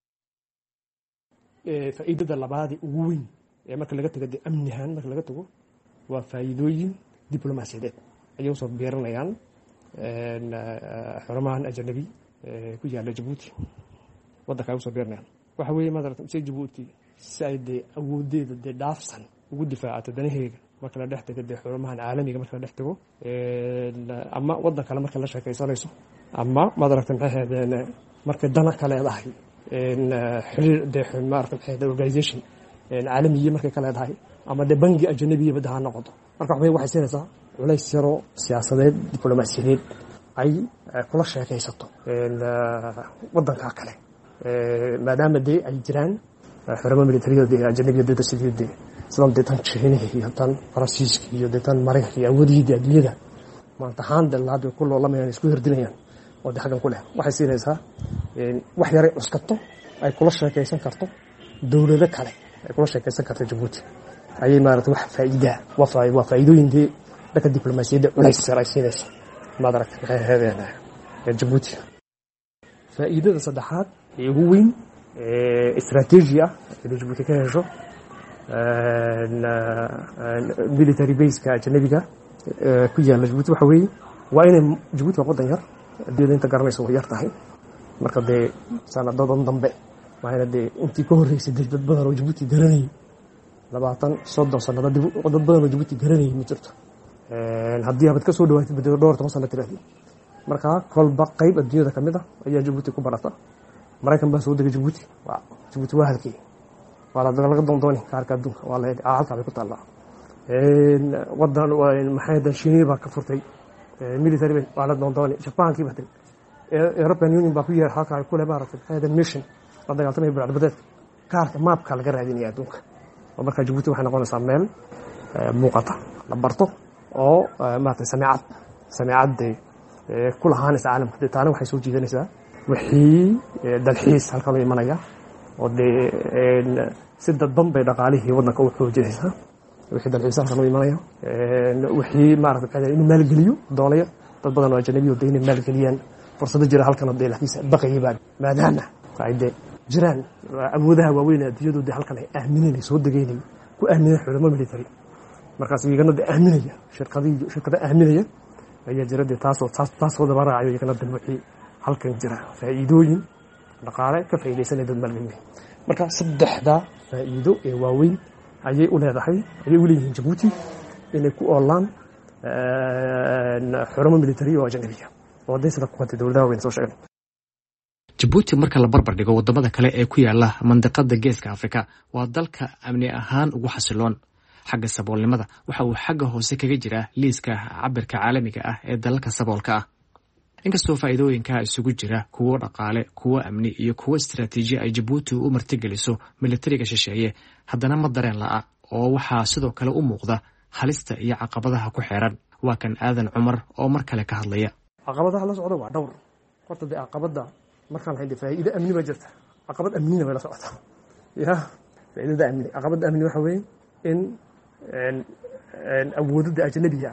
faa'iidada labaad ugu weyn ee marka laga tago amnihan marka laga tago waa faa'iidooyin diblomaasiyadeed ayay soo beeranayaan xarumahan ajnabi ku yaala Djibouti wadanka ay soo beeranayaan. waxa weeye maadaama Djibouti sayde awoodeeda dhaafsan ugu difaacato danaheega marka la dhex tago xarumahan caalamiga marka la dhex tago ama wadan kale marka la sheekaysanayso ama maadaama marka dana kale leedahay xiriir maaragtay organization caalamiye marka kale leedahay ama bangi ajnabiye badaha noqoto. marka waxay siinaysaa culays yaro siyaasadeed diblomaasiyadeed ay kula sheekaysato wadanka kale maadaama ay jiraan xarumo militariga ajnabiga sidii islan deetan China iyo tan Faransiiska iyo deetan Mareykanka iyo awoodida adduunyada maanta handalada ku loolamaya isku hirdinayaan oo xagan ku leh. waxay siinaysaa wax yar uskato ay kula sheekaysan karto dawlado kale ay kula sheekaysan karto Djibouti ayay maaragtay wax faa'iido waa faa'iidooyinka dhanka diblomaasiyadda culays sare ay siinaysaa maaragtay Djibouti. faa'iidada saddexaad ee ugu weyn استراتيجية اللي جبوتي كهجو military base كأجنبية كويا اللي جبوتي وحوي وين جبوتي وقدر ير دي أنت قرني سوي يرتاحي مركب دي سنة ضد ضمبة ما هي دي أنت كهري سديت بدبر وجبوتي قرني لبعضن صد سنة ضد بدبر وجبوتي قرني مترت هديها بتكسر دوات بدور توصل لتلاقي مركب كل بقى الدنيا ده كمدة أي جبوتي كبرتها. maraykan baa soo degay Djibouti waa halkii waa laga doondooni kaarka adduunka waa la halkaa bay ku taallaa wadan maxay dan Shiinaha baa ka furtay military waa la doondooni Japankii baa tagay European Union baa ku yeer halkaa ku leh maaragtay maxay dan mission la dagaaltamay burcadbadeedka kaarka maapka laga raadinaya adduunka oo marka Djibouti waxay noqonaysaa meel muuqata la barto oo maaragtay samiicad ku lahaanaysa caalamka taana waxay soo jiidanaysaa wixii dalxiis halkan u imanaya oo si dadban bay dhaqaalihii waddanka u xoojinaysaa wixii dalxiis halkan u imanaya wixii maaragtay inuu maalgeliyo doonaya dad badan oo ajnabi oo inay maalgeliyaan fursado jira halkan oo laakiinse baqayibaan maadaama ay jiraan awoodaha waaweyn ee adduunyadu halkan ay aamineen soo degeynay ku aaminay xulamo military markaas iyagana aaminaya shirkada aaminaya ayaa jira taasoo daba raacayo iyagana wixii halkan jira faa'iidooyin dhaqaale ka faa'iideysanaya dad maalgelin marka saddexda faa'iido ee waaweyn ayay u leeyihiin Djibouti inay ku oolaan xarumo military oo ajnabiga oo sida ku qatay dawladaha weyn soo sheegay Djibouti marka la barbar dhigo wadamada kale ee ku yaala mandaqada Geeska Afrika waa dalka amni ahaan ugu xasiloon xagga saboolnimada waxa uu xagga hoose kaga jira liiska cabirka caalamiga ah ee dalalka saboolka ah inkastoo faa'iidooyinka isugu jira kuwo dhaqaale kuwo amni iyo kuwo istiraatiiji ay Djibouti u martigeliso militariga shisheeye haddana ma dareen la'a oo waxaa sidoo kale u muuqda halista iyo caqabadaha ku xeeran waa kan Aadan Cumar oo mar kale ka hadlaya caqabadaha la socda waa dhowr horta caqabada markaan hay'ad faa'iido amni ma jirta caqabad amniina way la socotaa faa'iidada amni caqabada amni waxa weeye in awoodda ajnabiga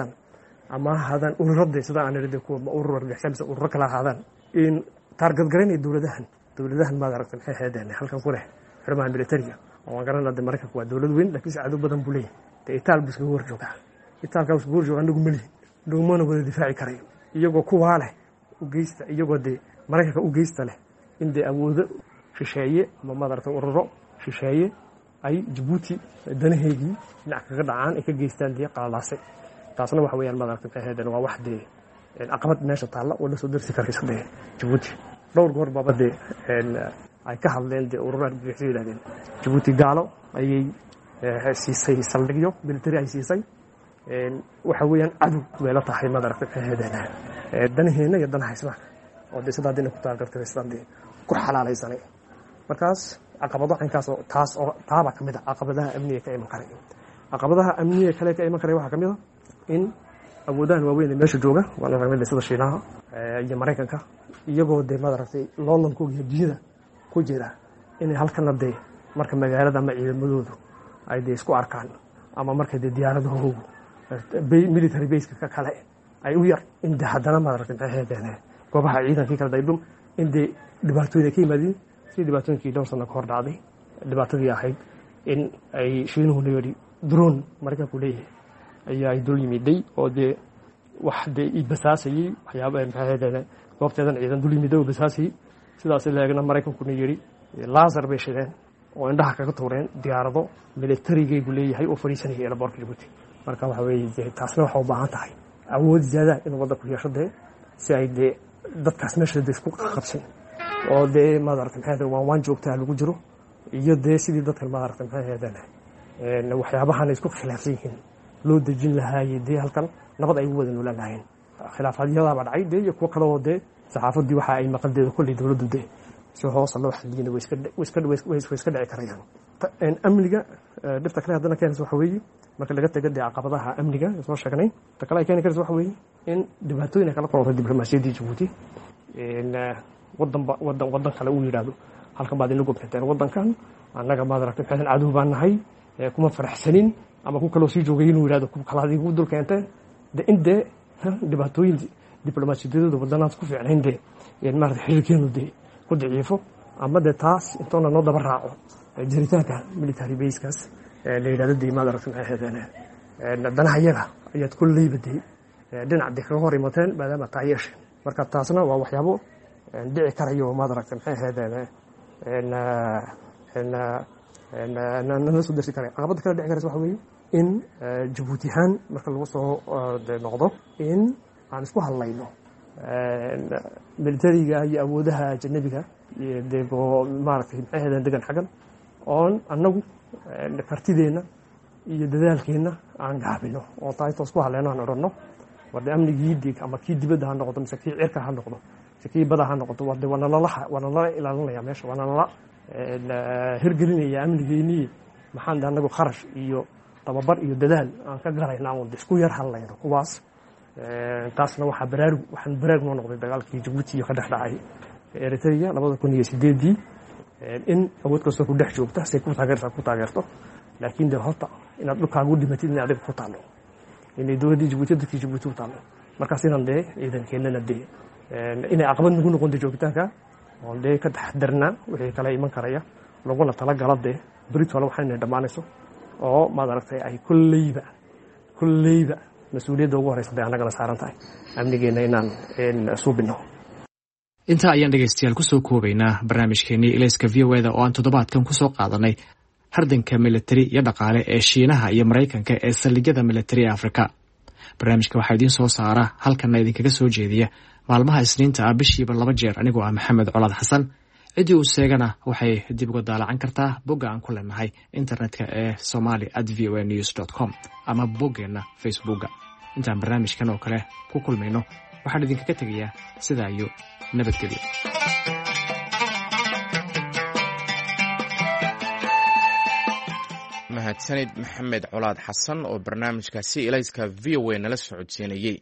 ama hadan ururada sida aan irade ku urur gaxsamsa urur kala hadan in target gareynay dawladahan ma aragtay maxay heedeen halkan ku leh xirmaha militariga oo aan garanayna Mareykanka waa dawlad weyn laakiin saacado badan buu leeyahay Itaalka isku horjooga anagu mali dhumana wada difaaci karay iyagoo kuwa leh u geysta iyagoo Mareykanka u geysta leh in awoodo shisheeye ama madarta ururo shisheeye ay Djibouti danaheedii dhinac kaga dhacaan ay ka geystaan qaalaasay taasna waxa weeyaan madarta faa'iidada waa wax caqabad meesha taala oo la soo dirsi karaysa Djibouti dhowr goor baabade ay ka hadleen ururada bixiyeen Djibouti gaalo ayay siisay saldhigyo military ay siisay waxa weeyaan adu weela tahay madarta faa'iidada danaheena iyo danaha islaamka oo sida ku taageertay islaamka ku xalaalaysanay markaas caqabado inkaas oo taaba kamid ah caqabadaha amniga ka iman karay caqabadaha amniga kale ka iman karay waxa kamid ah in awoodahan waaweyn meesha jooga wala ramada sida Shiinaha iyo Mareykanka iyagoo madartay loolankood iyo diida ku jira in halkan marka magaalada ama ciidamadoodu ay isku arkaan ama markay diyaaradahu military base ka kale ay u yar in haddana madartay heedeen goobaha ciidanka kala daydum in dhibaatooyin ka yimaadeen si dhibaatooyinkii dhowr sano ka hor dhacday dhibaatadii ahayd in ay Shiinuhu leeyahay drone Mareykanku leeyahay ayaa dul yimiday oo wax basaasay waxyaabaha maxay goobteedan ciidan dul yimiday oo basaasay sidaas leegna Mareykanku yiri laser bay shideen oo indhaha kaga tuureen diyaarado militariga uu leeyahay oo fariisanaya airport Djibouti marka waxa weeye taasna waxa u baahan tahay awood ziyada in waddanku yeesho si ay dadkaas meesha isku qabsan oo madarta maxay waan joogtaa lagu jiro iyo sidii dadka madarta maxay heedeen waxyaabahan isku khilaafsan yihiin loo dejin lahaayay halkan nabad ay wada noolaan lahayn khilaafadiyada baa dhacay iyo kuwa kale oo saxaafadii waxa ay maqaldeeda kulli dawladdu si hoos loo xaliyay way iska dhici karayaan amniga dhibta kale hadana keenaysa waxa weeye marka laga tago caqabadaha amniga soo sheegnay ta kale ay keeni karaysa waxa weeye in dhibaatooyin kala kulantay diblomaasiyadda Djibouti wadan kale uu yiraahdo halkan baad inagu gobteen wadankan annaga ma aragtay xasan cadow baan nahay kuma faraxsanin ama ku kala sii joogay inuu yiraahdo ku kala adigu dul keentay dhibaatooyin diblomaasiyadda wadanaas ku fiicnayn ma aragtay xiriirkeenu ku daciifo ama taas intoona noo daba raaco jiritaanka military base-kaas la yiraahdo ma aragtay danaha iyaga ayaad ku leeyahay dhinac kaga hor imateen maadaama taayeesh marka taasna waa waxyaabo dhici karayo ma aragtay maxay heedeen soo dirsi karay caqabada kale dhici karaysa waxa weeye in Djibouti ahaan marka lagu soo noqdo in aan isku hadlayno militariga iyo awoodaha ajnabiga ma aragtay maxay heedeen degan xagan oon annagu kartideenna iyo dadaalkeenna aan gaabino oo taaytoos ku hadleyno aan odhanno warde amnigii dig ama kii dibadda ha noqdo mise kii cirka ha noqdo mise kii bada ha noqdo warde waa nalala ilaalinaya meesha waa nalala hirgelinaya amnigeennii maxaan de annagu kharash iyo tababar iyo dadaal aan ka garayna oon isku yar hadlayno kuwaas taasna waxaan baraarug noo noqday dagaalkii Jabuuti iyo ka dhex dhacay Eritrea 2008 in awood kastoo ku dhex joogta say ku taageerto laakiin de horta inaad dhulkaagu dhimatid in adiga ku taalo inay dowladda Jabuuti dadkii Jabuuti u taalo markaas inaan de ciidankeennana de inay caqabad nagu noqon joogitaanka oo de ka taxadarnaa wixii kala iman karaya laguna tala gala de Britol waxayna dhamaanayso oo maad aragtay ay kulleyba mas-uuliyadda ugu horeysa bay annagana saaran tahay amnigeena inaan suubino. intaa ayaan dhegaystayaal kusoo koobaynaa barnaamijkeenii ilayska VOA-da oo aan toddobaadkan kusoo qaadanay hardanka militari iyo dhaqaale ee Shiinaha iyo Maraykanka ee saldhigyada militari ee Afrika. barnaamijka waxaa idiin soo saara halkana idinkaga soo jeediya maalmaha Isniinta ah bishiiba 2 jeer anigoo ah Maxamed Colaad Xasan. ciddii uu sheegana waxay dib uga daalacan kartaa bogga aan ku leenahay internetka ee somali@voanews.com ama boggeena Facebooka. intaan barnaamijkan oo kale ku kulmayno waxaan idinkaga tegayaa sidaa iyo nabadgelyo. mahadsanid Maxamed Colaad Xasan oo barnaamijkaasi ilayska VOA nala socodsiinayay.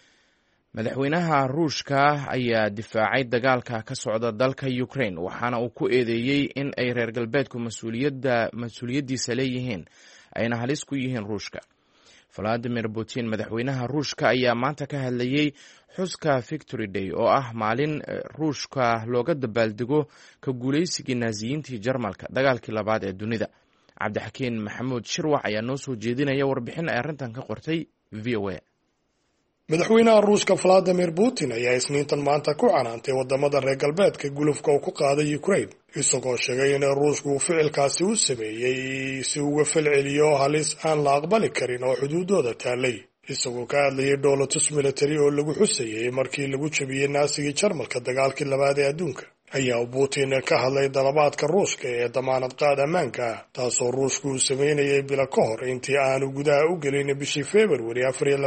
madaxweynaha Ruushka ayaa difaacay dagaalka ka socda dalka Ukraine waxaana uu ku eedeeyay in ay reer galbeedku mas'uuliyadiisa leeyihiin ayna halis ku yihiin Ruushka. Vladimir Putin madaxweynaha Ruushka ayaa maanta ka hadlayay xuska Victory Day oo ah maalin Ruushka looga dabaaldego ka guuleysigii Naaziyiintii Jarmalka dagaalkii labaad ee dunida. Cabdixakiin Maxamuud Shirwax ayaa noo soo jeedinaya warbixin ay arrintan ka qortay VOA. madaxweynaha Ruushka Vladimir Putin ayaa Isniintan maanta ku canaantay wadamada reer galbeedka gulufka uu ku qaaday Ukraine isagoo sheegay in Ruushku uu ficilkaasi u sameeyay si uu uga falceliyo halis aan la aqbali karin oo xuduudooda taalay isagoo ka hadlayay dowlatus military oo lagu xusayay markii lagu jabiyay Naasigii Jarmalka dagaalkii labaad ee adduunka ayaa Putin ka hadlay dalabaadka Ruushka ee damaanad qaad ammaanka taasoo Ruushku uu sameynayay bila ka hor intii aanu gudaha u gelin bishii February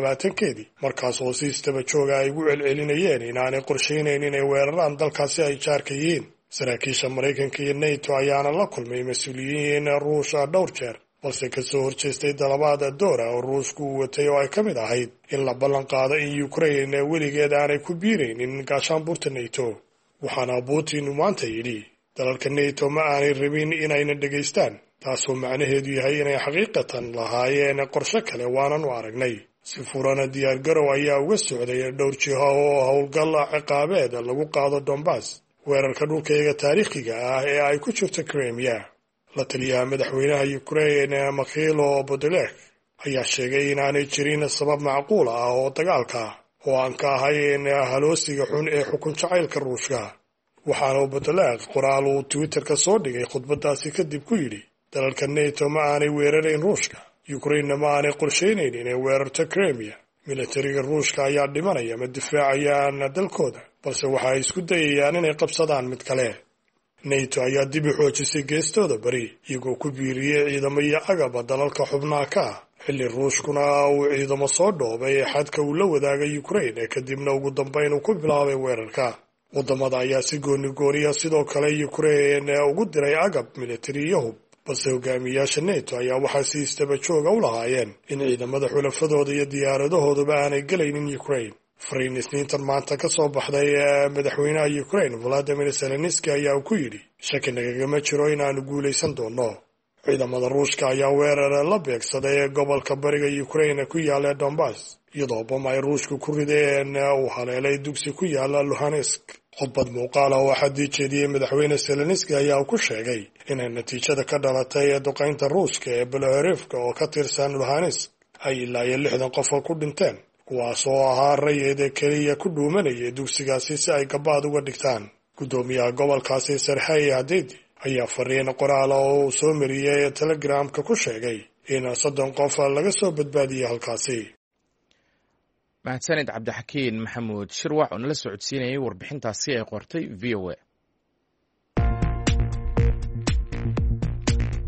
24 markaas oo si istaba jooga ay ugu celcelinayeen inaanay qorsheynayn inay weeraraan dalkaasi ay jaarka yihiin. saraakiisha Maraykanka iyo NATO ayaana la kulmay mas'uuliyiin Ruushka dhowr jeer balse ka soo horjeestay dalabaad doora oo Ruushku uu watay oo ay ka mid ahayd in la ballan qaado in Ukraine weligeed aanay ku biiraynin gaashaanbuurta NATO. waxaana Putin maanta yidhi dalalka NATO ma aanay rabin inayna dhegaystaan taasoo macnaheedu yahay inay xaqiiqatan lahaayeen qorshe kale waanan u aragnay. si furana diyaargarow ayaa uga socday dhowr jiho oo howlgal ciqaabeed lagu qaado Donbass weerarka dhulkayga taariikhiga ah ee ay ku jirto Crimea. la taliyaha madaxweynaha Ukraine Mikhailo Podolyak ayaa sheegay inaanay jirin sabab macquul ah oo dagaalka oo aan ka ahayn haloosiga xun ee xukun jacaylka Ruushka. waxaana Podolyak qoraal uu Twitter-ka soo dhigay khudbadaasi kadib ku yidhi dalalka NATO ma aanay weerarayn Ruushka Ukraine ma aanay qorsheynayn inay weerarto Crimea. militariga Ruushka ayaa dhimanaya ma difaacayaan dalkooda balse waxa ay isku dayayaan inay qabsadaan mid kale. NATO ayaa dib u xoojisay geestooda bari iyagoo ku biiriyay ciidamo iyo agaba dalalka xubnaha ka ah xilli Ruushkuna uu ciidamo soo dhoobay xadka uu la wadaagay Ukraine kadibna ugu dambeyn uu ku bilaabay weerarka. wadamada ayaa si gooni-gooniya sidoo kale Ukraine ugu diray agab militari iyo hub balse hogaamiyaasha NATO ayaa waxaa si istaba jooga u lahaayeen in ciidamada xulafadooda iyo diyaaradahooduba aanay gelaynin Ukraine. fariin Isniintan maanta ka soo baxday madaxweynaha Ukraine Volodymyr Zelensky ayaa ku yidhi shaki nagagama jiro inaanu guulaysan doono. ciidamada Ruushka ayaa weerar la beegsaday gobolka bariga Ukraine ku yaala Donbass iyadoo bom ay Ruushku ku rideen uu haleelay dugsi ku yaala Luhansk. khudbad muuqaal ah oo xadii jeediyay madaxweyne Zelensky ayaa ku sheegay in natiijada ka dhalatay duqeynta Ruushka ee Belgorod oo ka tirsan Luhansk ay ilaa 60 qof ku dhinteen kuwaas oo ahaa rayid kaliya ku dhuumanayay dugsigaasi si ay gabaad uga dhigtaan. gudoomiyaha gobolkaasi Serhiy Haddad ayaa fariin qoraal oo soo mariyay Telegram-ka ku sheegay in 30 qof laga soo badbaadiyay halkaasi. mahadsanid Cabdixakiin Maxamuud Shirwax oo nala socodsiinayay warbixintaasi ay qortay VOA.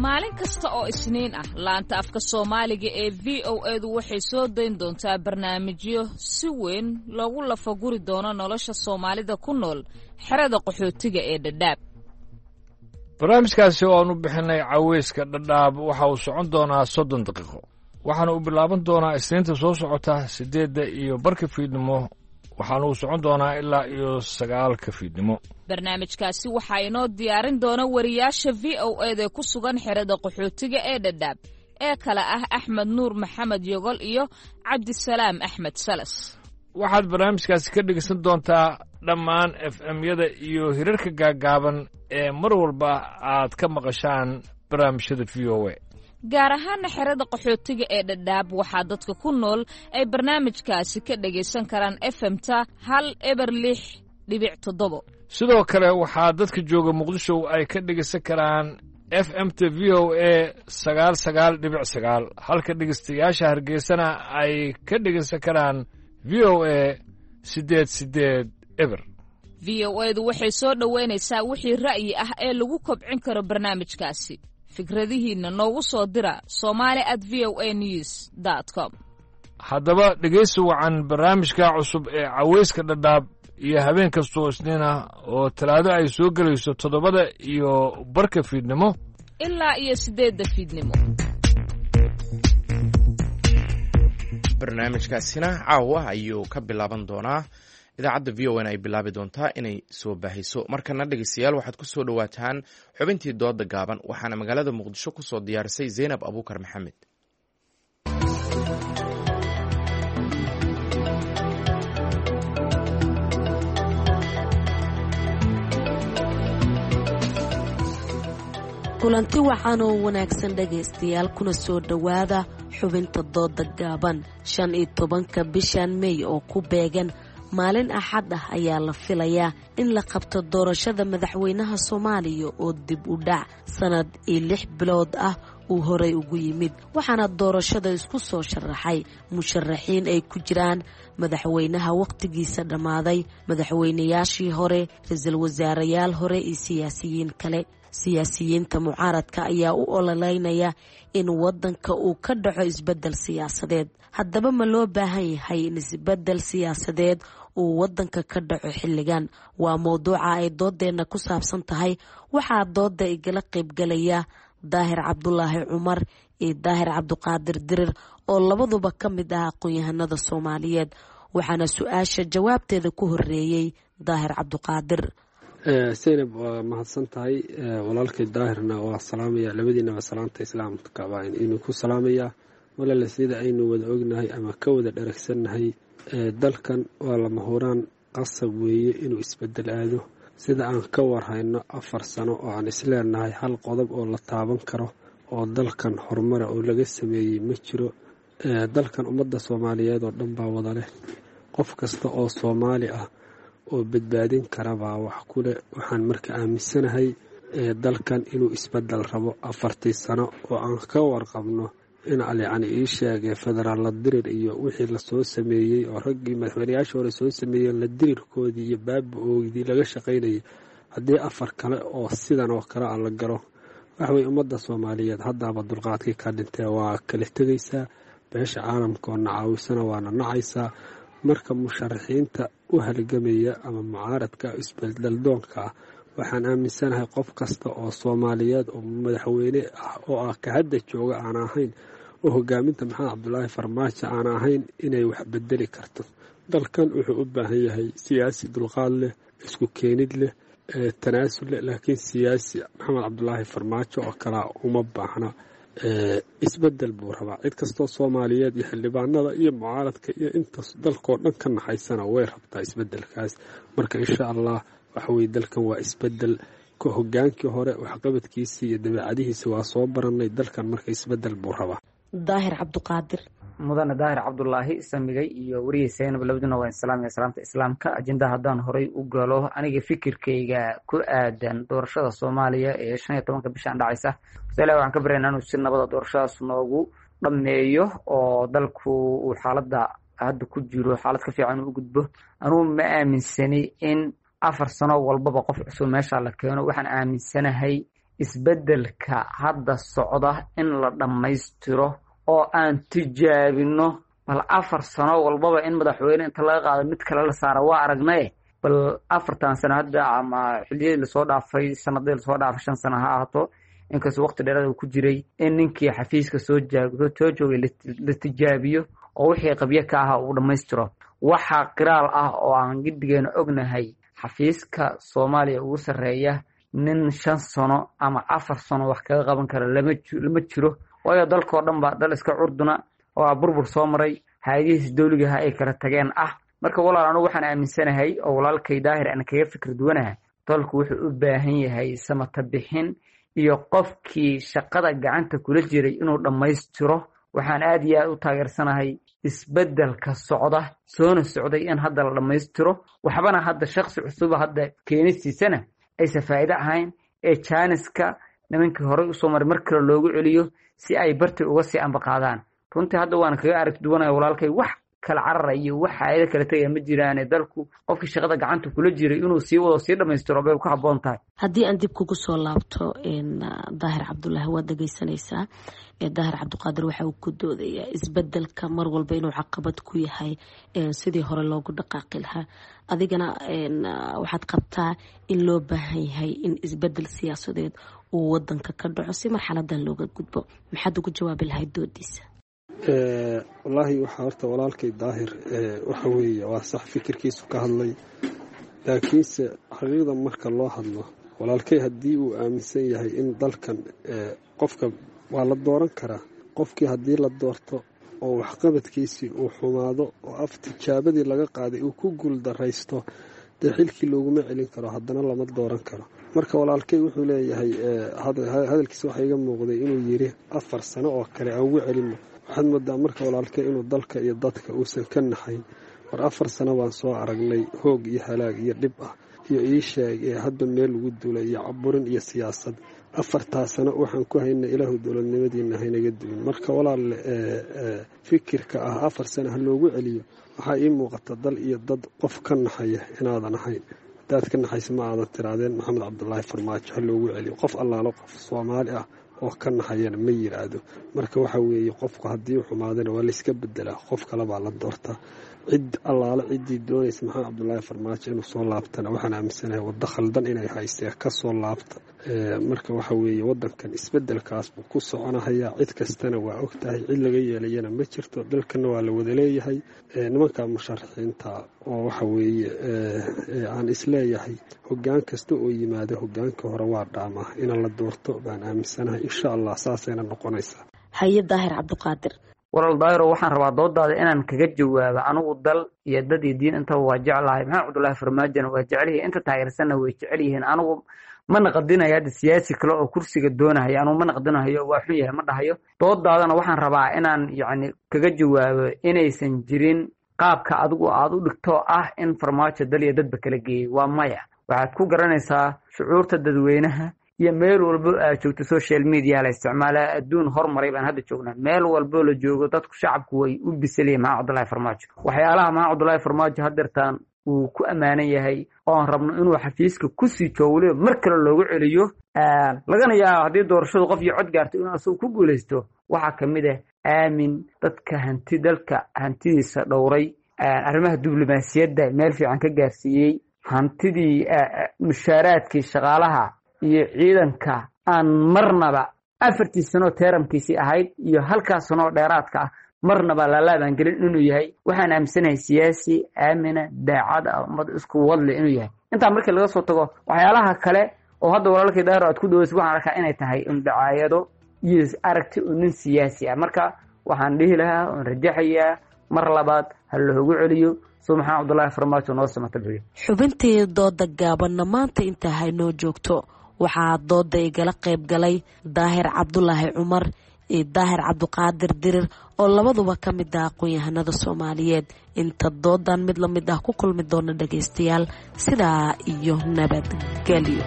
maalin kasta oo isniin ah laanta afka soomaaliga ee VOA-du waxay soo dayn doontaa barnaamijyo si weyn loogu lafaguri doono nolosha soomaalida ku nool xerada qaxootiga ee dhadhaab. barnaamijkaasi oo aan u bixinay caweyska dhadhaab waxa uu socon doonaa 30 daqiiqo waxaana uu bilaaban doonaa isniinta soo socota 8:15 fiidnimo waxaana uu socon doonaa ilaa 9 fiidnimo. barnaamijkaasi waxaa inoo diyaarin doona wariyaasha VOA-da ku sugan xerada qaxootiga ee dhadhaab ee kala ah Axmed Nuur Maxamed Yogol iyo Cabdisalaam Axmed Salas. waxaad barnaamijkaasi ka dhegeysan doontaa dhammaan FM-yada iyo hirarka gaagaaban ee mar walba aad ka maqashaan barnaamijyada VOA. gaar ahaana xerada qaxootiga ee dhadhaab waxaa dadka ku nool ay barnaamijkaasi ka dhegaysan karaan FM-ta 106.7. sidoo kale waxaa dadka jooga muqdisho ay ka dhegaysan karaan FM-ta VOA 99.9 halka dhegeystayaasha hargeysana ay ka dhegaysan karaan VOA 88.0. VOA-du waxay soo dhoweynaysaa wixii ra'yi ah ee lagu kobcin karo barnaamijkaasi. fikradihiinna noogu soo dira somali@voanews.com. haddaba dhegaysi wacan barnaamijka cusub ee caweyska dhadhaab iyo habeen kastoo isniin ah oo talaado ay soo gelayso 7:00 fiidnimo ilaa 8:00 fiidnimo. barnaamijkaasina caawa ayuu ka bilaaban doonaa idaacadda VOA ay bilaabi doontaa inay soo baahiso. markana dhegeystayaal waxaad ku soo dhowaataan xubintii dooda gaaban waxaana magaalada muqdisho ku soo diyaarisay Zainab Abuukar Maxamed. kulanti wacan oo wanaagsan dhegaystayaal kuna soo dhowaada xubinta dooda gaaban. 15 bishan May oo ku beegan maalin axad ah ayaa la filayaa in la qabto doorashada madaxweynaha Soomaaliya oo dib u dhac sanad iyo 6 bilood ah uu horey ugu yimid. waxaana doorashada isku soo sharaxay musharaxiin ay ku jiraan madaxweynaha waqtigiisa dhamaaday, madaxweynayaashii hore, ra'iisul wasaareyaal hore iyo siyaasiyiin kale. siyaasiyiinta mucaaradka ayaa u ololeynaya in wadanka uu ka dhaco isbedel siyaasadeed. haddaba ma loo baahan yahay in isbedel siyaasadeed uu wadanka ka dhaco xilligan? waa mowduuca ay doodeena ku saabsan tahay. waxaa dooda igala qaybgalaya Daahir Cabdulaahi Cumar iyo Daahir Cabdiqaadir Dirir oo labaduba ka mid ah aqoon-yahanada Soomaaliyeed. waxaana su-aasha jawaabteeda ku horeeyey Daahir Cabdiqaadir. Zainab waa mahadsan tahay. walaalkay Daahirna waa salaamaya, labadiinaba salaanta islaamka baa inuu ku salaamaya. walaala sida aynu wada ognahay ama ka wada dharagsannahay dalkan waa lama huraan qasab weeye inuu isbedel aado. sida aan ka warhayno 4 sano oo aan isleenahay hal qodob oo la taaban karo oo dalkan horumara oo laga sameeyey ma jiro. dalkan ummadda Soomaaliyeed oo dhan baa wada leh. qof kasta oo Soomaali ah oo badbaadin kara baa wax ku leh. waxaan marka aaminsanahay dalkan inuu isbedel rabo. 4 sano oo aan ka warqabno in yacni ii sheegay federaal la dirir iyo wixii la soo sameeyey oo raggii madaxweynayaasha hore soo sameeyeen la dirirkoodii iyo baaba-oogdii laga shaqaynayay. haddii 4 kale oo sidan oo kale ah la galo waxaway ummadda Soomaaliyeed haddaaba dulqaadkii ka dhintee waa kala tegaysaa. beesha caalamka oo nacaawisana waana nacaysaa. marka musharaxiinta u halgamaya ama mucaaradka isbedel doonka ah waxaan aaminsanahay qof kasta oo Soomaaliyeed oo madaxweyne ah oo ah ka hadda jooga aan ahayn oo hogaaminta Maxamed Cabdulaahi Farmaajo aan ahayn inay wax bedeli karto. dalkan wuxuu u baahan yahay siyaasi dulqaad leh, isku keenid leh, tanaasul leh. laakiin siyaasi Maxamed Cabdulaahi Farmaajo oo kala uma baahna. isbedel buu rabaa. cid kastoo Soomaaliyeed iyo xildhibaanada iyo mucaaradka iyo intaas dalkoo dhan ka naxaysana way rabtaa isbedelkaas. marka insha Allah waxa weeye dalkan waa isbedel ka hogaankii hore waxqabadkiisii iyo dabeecadihiisa waa soo baranay. dalkan marka isbedel buu rabaa. Daahir Cabdiqaadir. mudane Daahir Cabdulaahi samigay iyo wariye Zainab labaduna waa salaamay salaamta islaamka. ajenda haddaan horay u galo aniga fikirkayga ku aadan doorashada Soomaaliya ee 15 bishan dhacaysa waxaan ka bareenaa inuu si nabad doorashadaas noogu dhameeyo oo dalku uu xaaladda hadda ku jiro xaalad ka fiican u gudbo. anuu ma aaminsani in 4 sano walbaba qof cusub meesha la keeno. waxaan aaminsanahay isbeddelka hadda socda in la dhammaystiro oo aan tijaabino bal 4 sano walbaba in madaxweyne inta laga qaado mid kale la saara waa aragnay bal 4 sano hadda ama xilliyadii lasoo dhaafay sanadii lasoo dhaafay 5 sano ha ahaato inkastoo waqti dheeraad uu ku jiray in ninkii xafiiska soo joogay la tijaabiyo oo wixii qabyo ka ahaa uu dhammaystiro waxa qiraal ah oo aan gidigeena ognahay xafiiska Soomaaliya ugu sareeya nin 5 sano ama 4 sano wax kaga qaban kara lama jiro waayo dalka oo dhan ba dal iska curduna oo burbur soo maray hay'adihiisa dawliga ay kala tageen marka walaal anigu waxaan aaminsanahay oo walaalkay daahir aan kaga fikir duwanahay dalku wuxuu u baahan yahay samata bixin iyo qofkii shaqada gacanta kula jiray inuu dhammaystiro waxaan aad iyo aad u taageersanahay isbeddelka socday in hadda la dhammaystiro waxbana hadda shakhsi cusub hadda keenisiisana aysan faa'iido ahayn ee jaaniska nimankii horey usoo maray mar kale loogu celiyo si ay barti uga sii ambaqaadaan runtii hadda waan kaga arag duwanaya walaalkay wax kala cararaya iyo wax ayada kala tagaya ma jiraan dalku qofkii shaqada gacanta kula jiray inuu sii wado sii dhammaystiro bay ku habboon tahay haddii aan dib kugu soo laabto daahir cabdullaahi waad dhegaysanaysaa daahir cabdiqaadir waxa uu ku doodayaa isbeddelka mar walba inuu caqabad ku yahay sidii hore loogu dhaqaaqi lahaa adigana waxaad qabtaa in loo baahan yahay in isbeddel siyaasadeed uu wadanka ka dhaco si marxaladan looga gudbo maxaad ugu jawaabi lahayd doodiisa wallaahi waxaa horta walaalkay daahir waxa weeye waa sax fikirkiisu ka hadlay laakiinse xaqiiqda marka loo hadlo walaalkay haddii uu aaminsan yahay in dalkan qofka waa la dooran karaa qofkii haddii la doorto oo waxqabadkiisii uu xumaado oo tijaabadii laga qaaday uu ku guuldaraysto dee xilkii looguma celin karo haddana lama dooran karo marka walaalkay wuxuu leeyahay hadalkiisa waxaa iga muuqday inuu yidhi 4 sano oo kale aan ugu celino waxaad moodaa marka walaalkay inuu dalka iyo dadka uusan ka naxayn war 4 sano baan soo aragnay hoog iyo halaag iyo dhib iyo ii sheeg hadba meel ugu duulay iyo caburin iyo siyaasad 4 sano waxaan ku haynaa ilaahu dowladnimadiina haynaga duwin marka walaal fikirka 4 sano ha loogu celiyo waxaa ii muuqata dal iyo dad qof ka naxaya inaadan ahayn hadaad ka naxaysa ma aadan tiraadeen maxamed cabdulaahi farmaajo ha loogu celiyo qof allaalo qof Soomaali oo ka naxayana ma yiraahdo marka waxa weeye qofku haddii uu xumaadana waa la iska bedelaa qof kale baa la doortaa cid allaala ciddii doonaysa maxamed cabdulaahi farmaajo inuu soo laabtana waxaan aaminsanahay waddo khaldan inay haystee ka soo laabta marka waxa weeye waddankan isbeddelkaas buu ku soconahayaa cid kastana waa og tahay cid laga yeelayana ma jirto dalkana waa la wada leeyahay nimanka musharaxiinta oo waxa weeye aan isleeyahay hoggaan kasta oo yimaada hoggaanka hore waa dhaamaa inaan la doorto baan aaminsanahay insha allah saasayna noqonaysaa haye daahir cabdiqaadir walaal daahiro waxaan rabaa doodaada inaan kaga jawaabo anigu dal iyo dad iyo diin intaba waa jeclahay maxamed cabdulaahi farmaajona waa jecel yihiin inta taageersanna way jecel yihiin anigu ma naqdinayo hadda siyaasi kale oo kursiga doonahaya anigu ma naqdinayo waa xun yahay ma dhahayo doodaadana waxaan rabaa inaan yacni kaga jawaabo inaysan jirin qaabka adigu aad u dhigto in farmaajo dal iyo dadba kala geeyay waa maya waxaad ku garanaysaa shucuurta dadweynaha iyo meel walbo aad joogto social media la isticmaalaa adduun hormaray baan hadda joognaa meel walbo la joogo dadku shacabku way u bisaliyeen maxamed cabdulaahi farmaajo waxyaalaha maxamed cabdulaahi farmaajo haddeertaan uu ku ammaanan yahay oo aan rabno inuu xafiiska ku sii joogo mar kale loogu celiyo lagana yaabo haddii doorashadu qof iyo cod gaarto inuu asagu ku guulaysto waxaa ka mid aamin dadka dalka hantidiisa dhowray arrimaha diblomaasiyadda meel fiican ka gaarsiiyey hantidii mushaaraadkii shaqaalaha iyo ciidanka aan marnaba 4 sano teeramkiisii ahayd iyo halkaas sano dheeraadka marnaba laalaaban gelin inuu yahay waxaan aaminsanahay siyaasi aamina daacad ummad isku wadle inuu yahay intaa markii laga soo tago waxyaalaha kale oo hadda walaalkay daahir aad ku dhawaysay waxaan arkaa inay tahay dacaayado iyo aragti nin siyaasi marka waxaan dhihi lahaa oo rajaxayaa mar labaad hal loogu celiyo maxamed cabdulaahi farmaajo noo samata bixiyo xubintii dooda gaabanna maanta inta haynoo joogto waxaa dooda igala qayb galay daahir cabdulaahi cumar iyo daahir cabdiqaadir dirir oo labaduba ka mid ah aqoon-yahanada Soomaaliyeed inta doodan mid la mid ah ku kulmi doona dhageystayaal sidaa iyo nabadgelyo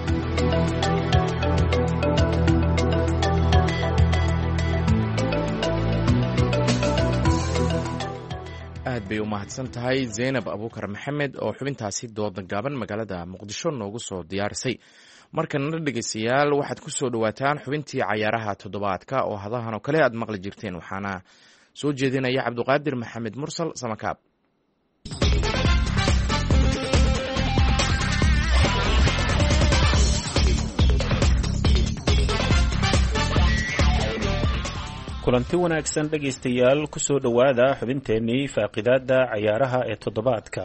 aad bay u mahadsan tahay Zainab Abuukar Maxamed oo xubintaasi dooda gaaban magaalada Muqdisho noogu soo diyaarisay markana dhegeystayaal waxaad ku soo dhowaataan xubintii cayaaraha toddobaadka oo hadahan oo kale aad maqli jirteen waxaana soo jeedinaya cabduqaadir maxamed mursal samakaab. kulanti wanaagsan dhegaystayaal ku soo dhowaada xubinteennii faaqidaadda cayaaraha ee toddobaadka.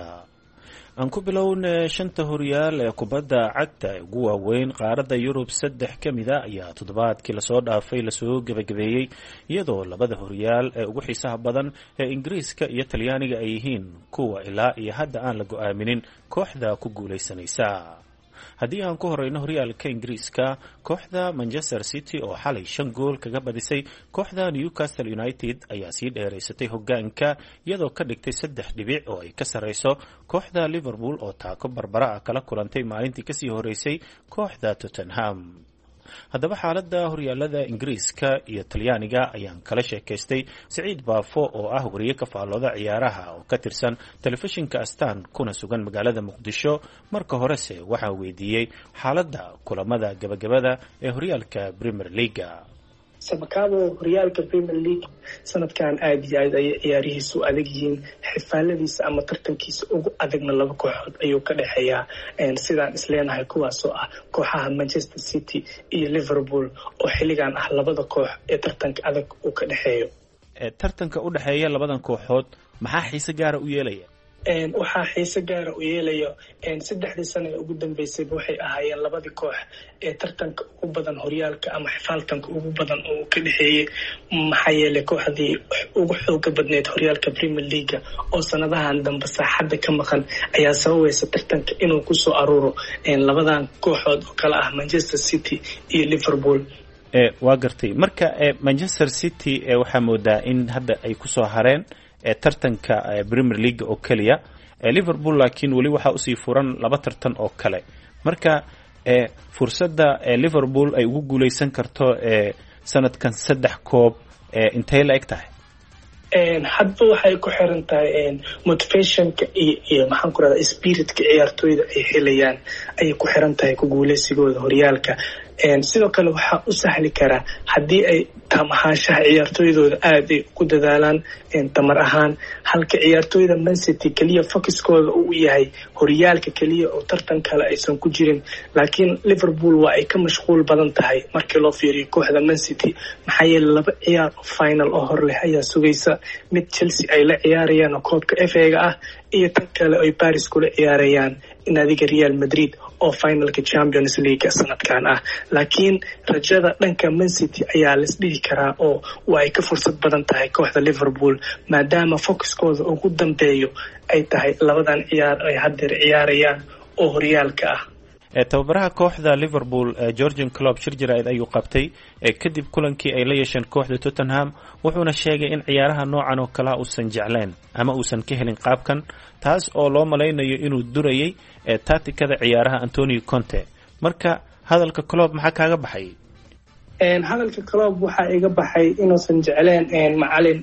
aan ku bilowna 5 horyaal ee kubadda cagta ee ugu waaweyn qaaradda Yurub 3 ka mid ah ayaa toddobaadkii lasoo dhaafay lasoo gabagabeeyey iyadoo labada horyaal ee ugu xiisaha badan ee Ingiriiska iyo Talyaaniga ay yihiin kuwa ilaa iyo hadda aan la go'aaminin kooxda ku guuleysanaysa. haddii aan ku horeyno horyaalka Ingiriiska, kooxda Manchester City oo xalay 5 gool kaga badisay kooxda Newcastle United ayaa sii dheereysatay hogaanka iyadoo ka dhigtay 3 dhibic oo ay ka sareyso kooxda Liverpool oo taako barbara ah kala kulantay maalintii kasii horeysay kooxda Tottenham. haddaba xaaladda horyaalada Ingiriiska iyo Talyaaniga ayaan kala sheekaystay Saciid Baafo oo ah wariye ka faallooda ciyaaraha oo ka tirsan telefishinka Astaan kuna sugan magaalada Muqdisho. marka horese waxaan weydiiyey xaaladda kulamada gabagabada ee horyaalka Premier League. sabakaabo horyaalka Premier League sanadkan aad iyo aad ay ciyaarihiisu adag yihiin, xifaaladiisa ama tartankiisa ugu adagna laba kooxood ayuu ka dhaxeeyaa sidaan isleenahay kuwaas oo ah kooxaha Manchester City iyo Liverpool oo xilligan ah labada koox ee tartanka adag uu ka dhaxeeyo. tartanka u dhaxeeya labadan kooxood maxaa xiise gaar u yeelaya? waxaa xiise gaara u yeelayo 3 sano ee ugu dambeysay waxay ahaayeen labadii koox ee tartanka ugu badan horyaalka ama xifaaltanka ugu badan oo ka dhaxeeyay, maxaa yeelay kooxdii ugu xooga badneed horyaalka Premier League oo sanadahan dambe saaxadda ka maqan ayaa sababaysa tartanka inuu ku soo aruuro labadan kooxood oo kala ah Manchester City iyo Liverpool. waa gartay marka Manchester City waxaa moodaa in hadda ay ku soo hareen tartanka Premier League oo kaliya. Liverpool laakiin wali waxa u sii furan 2 tartan oo kale. marka fursadda Liverpool ay ugu guuleysan karto sanadkan 3 koob intee la eg tahay? hadba waxay ku xiran tahay motivationka iyo maxaan ku radaa spiritka ciyaartooyda ay helayaan ayay ku xiran tahay ku guuleysigooda horyaalka. sidoo kale waxaa u sahli karaa haddii ay tamahaanshaha ciyaartooydooda aad ay ku dadaalaan tamar ahaan, halka ciyaartooyda Man City keliya focuskooda uu yahay horyaalka keliya oo tartan kale aysan ku jirin. laakiin Liverpool waa ay ka mashquul badan tahay markii loo fiiriyo kooxda Man City, maxaa yeelay 2 ciyaar oo final oo hor leh ayaa sugaysa, mid Chelsea ay la ciyaarayaan oo koobka FA-ga ah iyo tan kale ay Paris kula ciyaarayaan naadiga Real Madrid oo finalka Champions League sanadkan ah. laakiin rajada dhanka Man City ayaa la isdhihi karaa oo waa ay ka fursad badan tahay kooxda Liverpool maadaama focuskooda ugu dambeeyo ay tahay labadan ciyaar ay hadda ciyaarayaan oo horyaalka ah. tababaraha kooxda Liverpool Jurgen Klopp shirjiraad ayuu qabtay kadib kulankii ay la yeesheen kooxda Tottenham, wuxuuna sheegay in ciyaaraha noocan oo kala uusan jeclayn ama uusan ka helin qaabkan, taas oo loo maleynayo inuu durayay tacticada ciyaaraha Antonio Conte. marka hadalka Klopp maxaa kaaga baxay? hadalka Klopp waxaa iga baxay inuusan jecleen macalin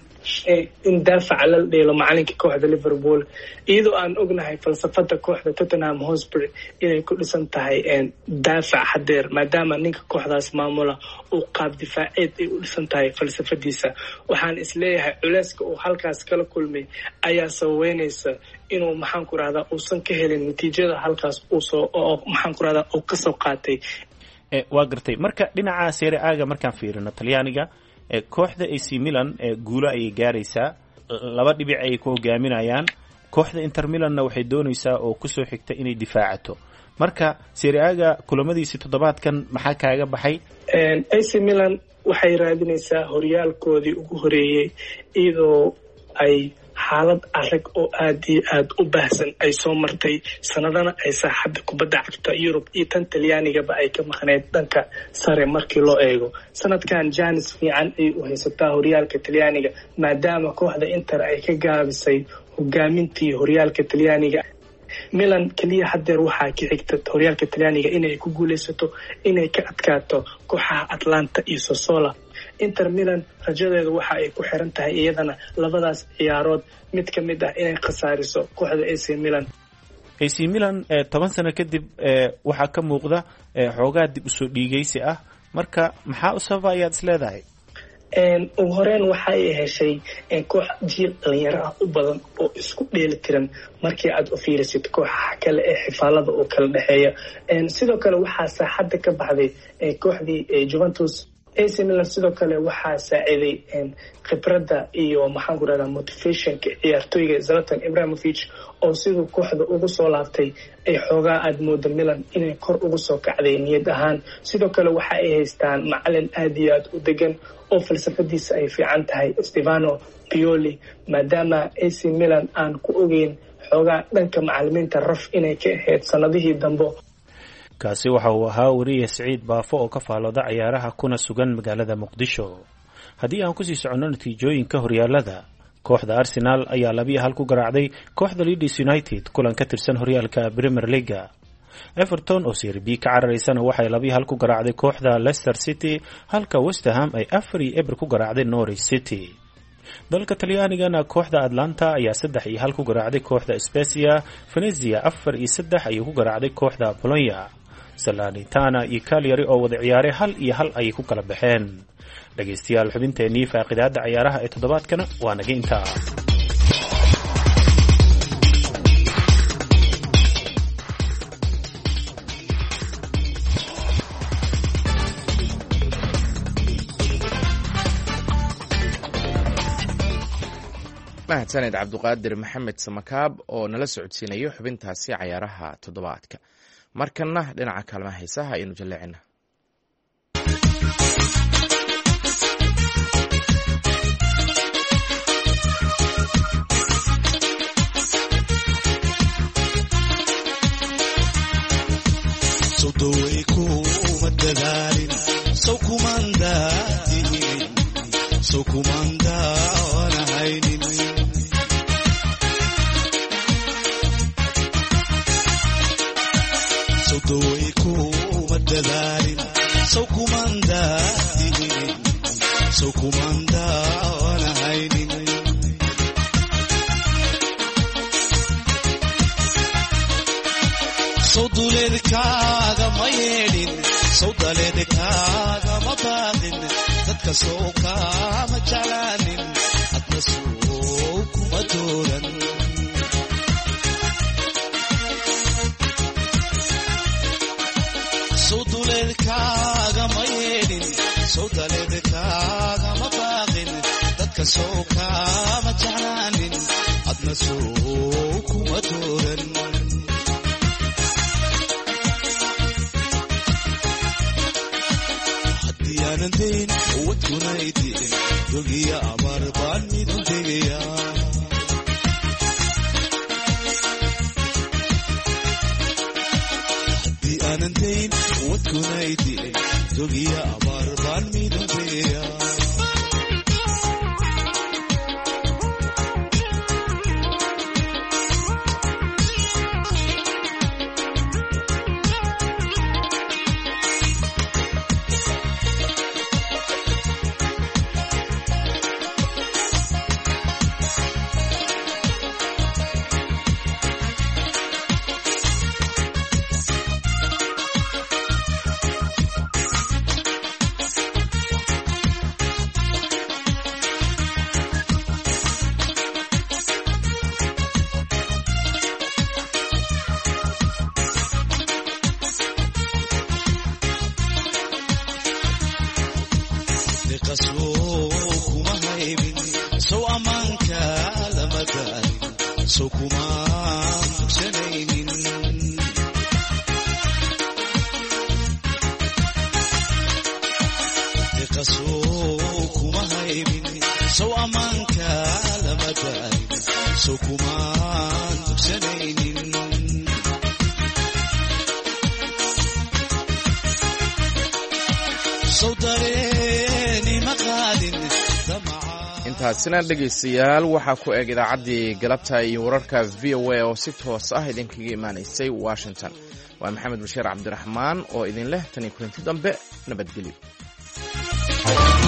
in daafaca la dheelo macalinka kooxda Liverpool, iyadoo aan ognahay falsafada kooxda Tottenham Hotspur inay ku dhisan tahay daafac hadeer, maadaama ninka kooxdaas maamula uu qaab difaaceed ay u dhisan tahay falsafadiisa. waxaan isleeyahay culeyska uu halkaas kala kulmay ayaa sababeynaysa inuu maxaan ku rahdaa uusan ka helin natiijada halkaas maxaan ku rahdaa uu kasoo qaatay. waa gartay. marka dhinaca Serie A-ga markaan fiirino Talyaaniga, kooxda AC Milan guulo ayay gaaraysaa, 2 dhibic ayay ku hogaaminayaan. kooxda Inter Milanna waxay doonaysaa oo kusoo xigta inay difaacato. marka Serie A-ga kulamadiisii toddobaadkan maxaa kaaga baxay? AC Milan waxay raadinaysaa horyaalkoodii ugu horeeyay iyadoo ay xaalad adag oo aad iyo aad u baahsan ay soo martay, sanadana ay saaxadda kubadda cagta Yurub iyo tan Talyaanigaba ay ka maqneyd dhanka sare markii loo eego. sanadkan jaanis fiican ay u haysataa horyaalka Talyaaniga maadaama kooxda Inter ay ka gaabisay hogaamintii horyaalka Talyaaniga. Milan kaliya hadeer waxaa ka xigta horyaalka Talyaaniga inay ku guuleysato inay ka adkaato kooxaha Atlanta iyo Sassuolo. Inter Milan rajadeedu waxa ay ku xiran tahay iyadana labadaas ciyaarood mid ka mid ah inay khasaariso kooxda AC Milan. AC Milan 10 sano kadib waxaa ka muuqda xoogaa dib usoo dhiigaysi ah marka maxaa u sababa ayaad isleedahay? ugu horeyn waxa ay heshay koox jiil dhalinyaro ah u badan oo isku dheeli tiran markii aad u fiirisid kooxaha kale ee xifaalada oo kala dhexeeya. sidoo kale waxaa saaxadda ka baxday kooxdii Juventus. AC Milan sidoo kale waxaa saaciday khibradda iyo maxaan ku rahdaa motivationka ciyaartooyga Zlatan Ibrahimovic oo sidoo kooxda ugu soo laabtay ay xoogaa aad moodo Milan inay kor ugu soo kacday niyad ahaan. sidoo kale waxa ay haystaan macalin aad iyo aad u degan oo falsafadiisa ay fiican tahay, Stefano Pioli, maadaama AC Milan aan ku ogeyn xoogaa dhanka macalimiinta raf inay ka ahayd sanadihii dambe. kaasi waxa uu ahaa wariye Saciid Baafo oo ka faalooda ciyaaraha kuna sugan magaalada Muqdisho. haddii aan kusii soconno natiijooyinka horyaalada, kooxda Arsenal ayaa 2-1 ku garaacday kooxda Leeds United kulan ka tirsan horyaalka Premier League. Everton oo Serie B ka carareysana waxay 2-1 ku garaacday kooxda Leicester City, halka West Ham ay 4-0 ku garaacday Norwich City. dalka Talyaanigana kooxda Atlanta ayaa 3-1 ku garaacday kooxda Spezia, Venezia 4-3 ayay ku garaacday kooxda Bologna. Salernitana iyo Cagliari oo wada ciyaaray 1-1 ayay ku kala baxeen. dhageystayaal xubinteennii faaqidaada ciyaaraha ee toddobaadkana waa naga intaa. mahadsaned cabduqaadir maxamed samakaab oo nala socodsiinayo xubintaasi cayaaraha toddobaadka. markanna dhinaca kaalmaha heesaha ayaynu jalleecina. intaasina dhegaystayaal waxaa ku eg idaacaddii galabta iyo wararka VOA oo si toos ah idinkaga imaanaysay Washington. waa maxamed bashiir cabdiraxmaan oo idin leh tan iyo kulanti dambe nabadgelyo.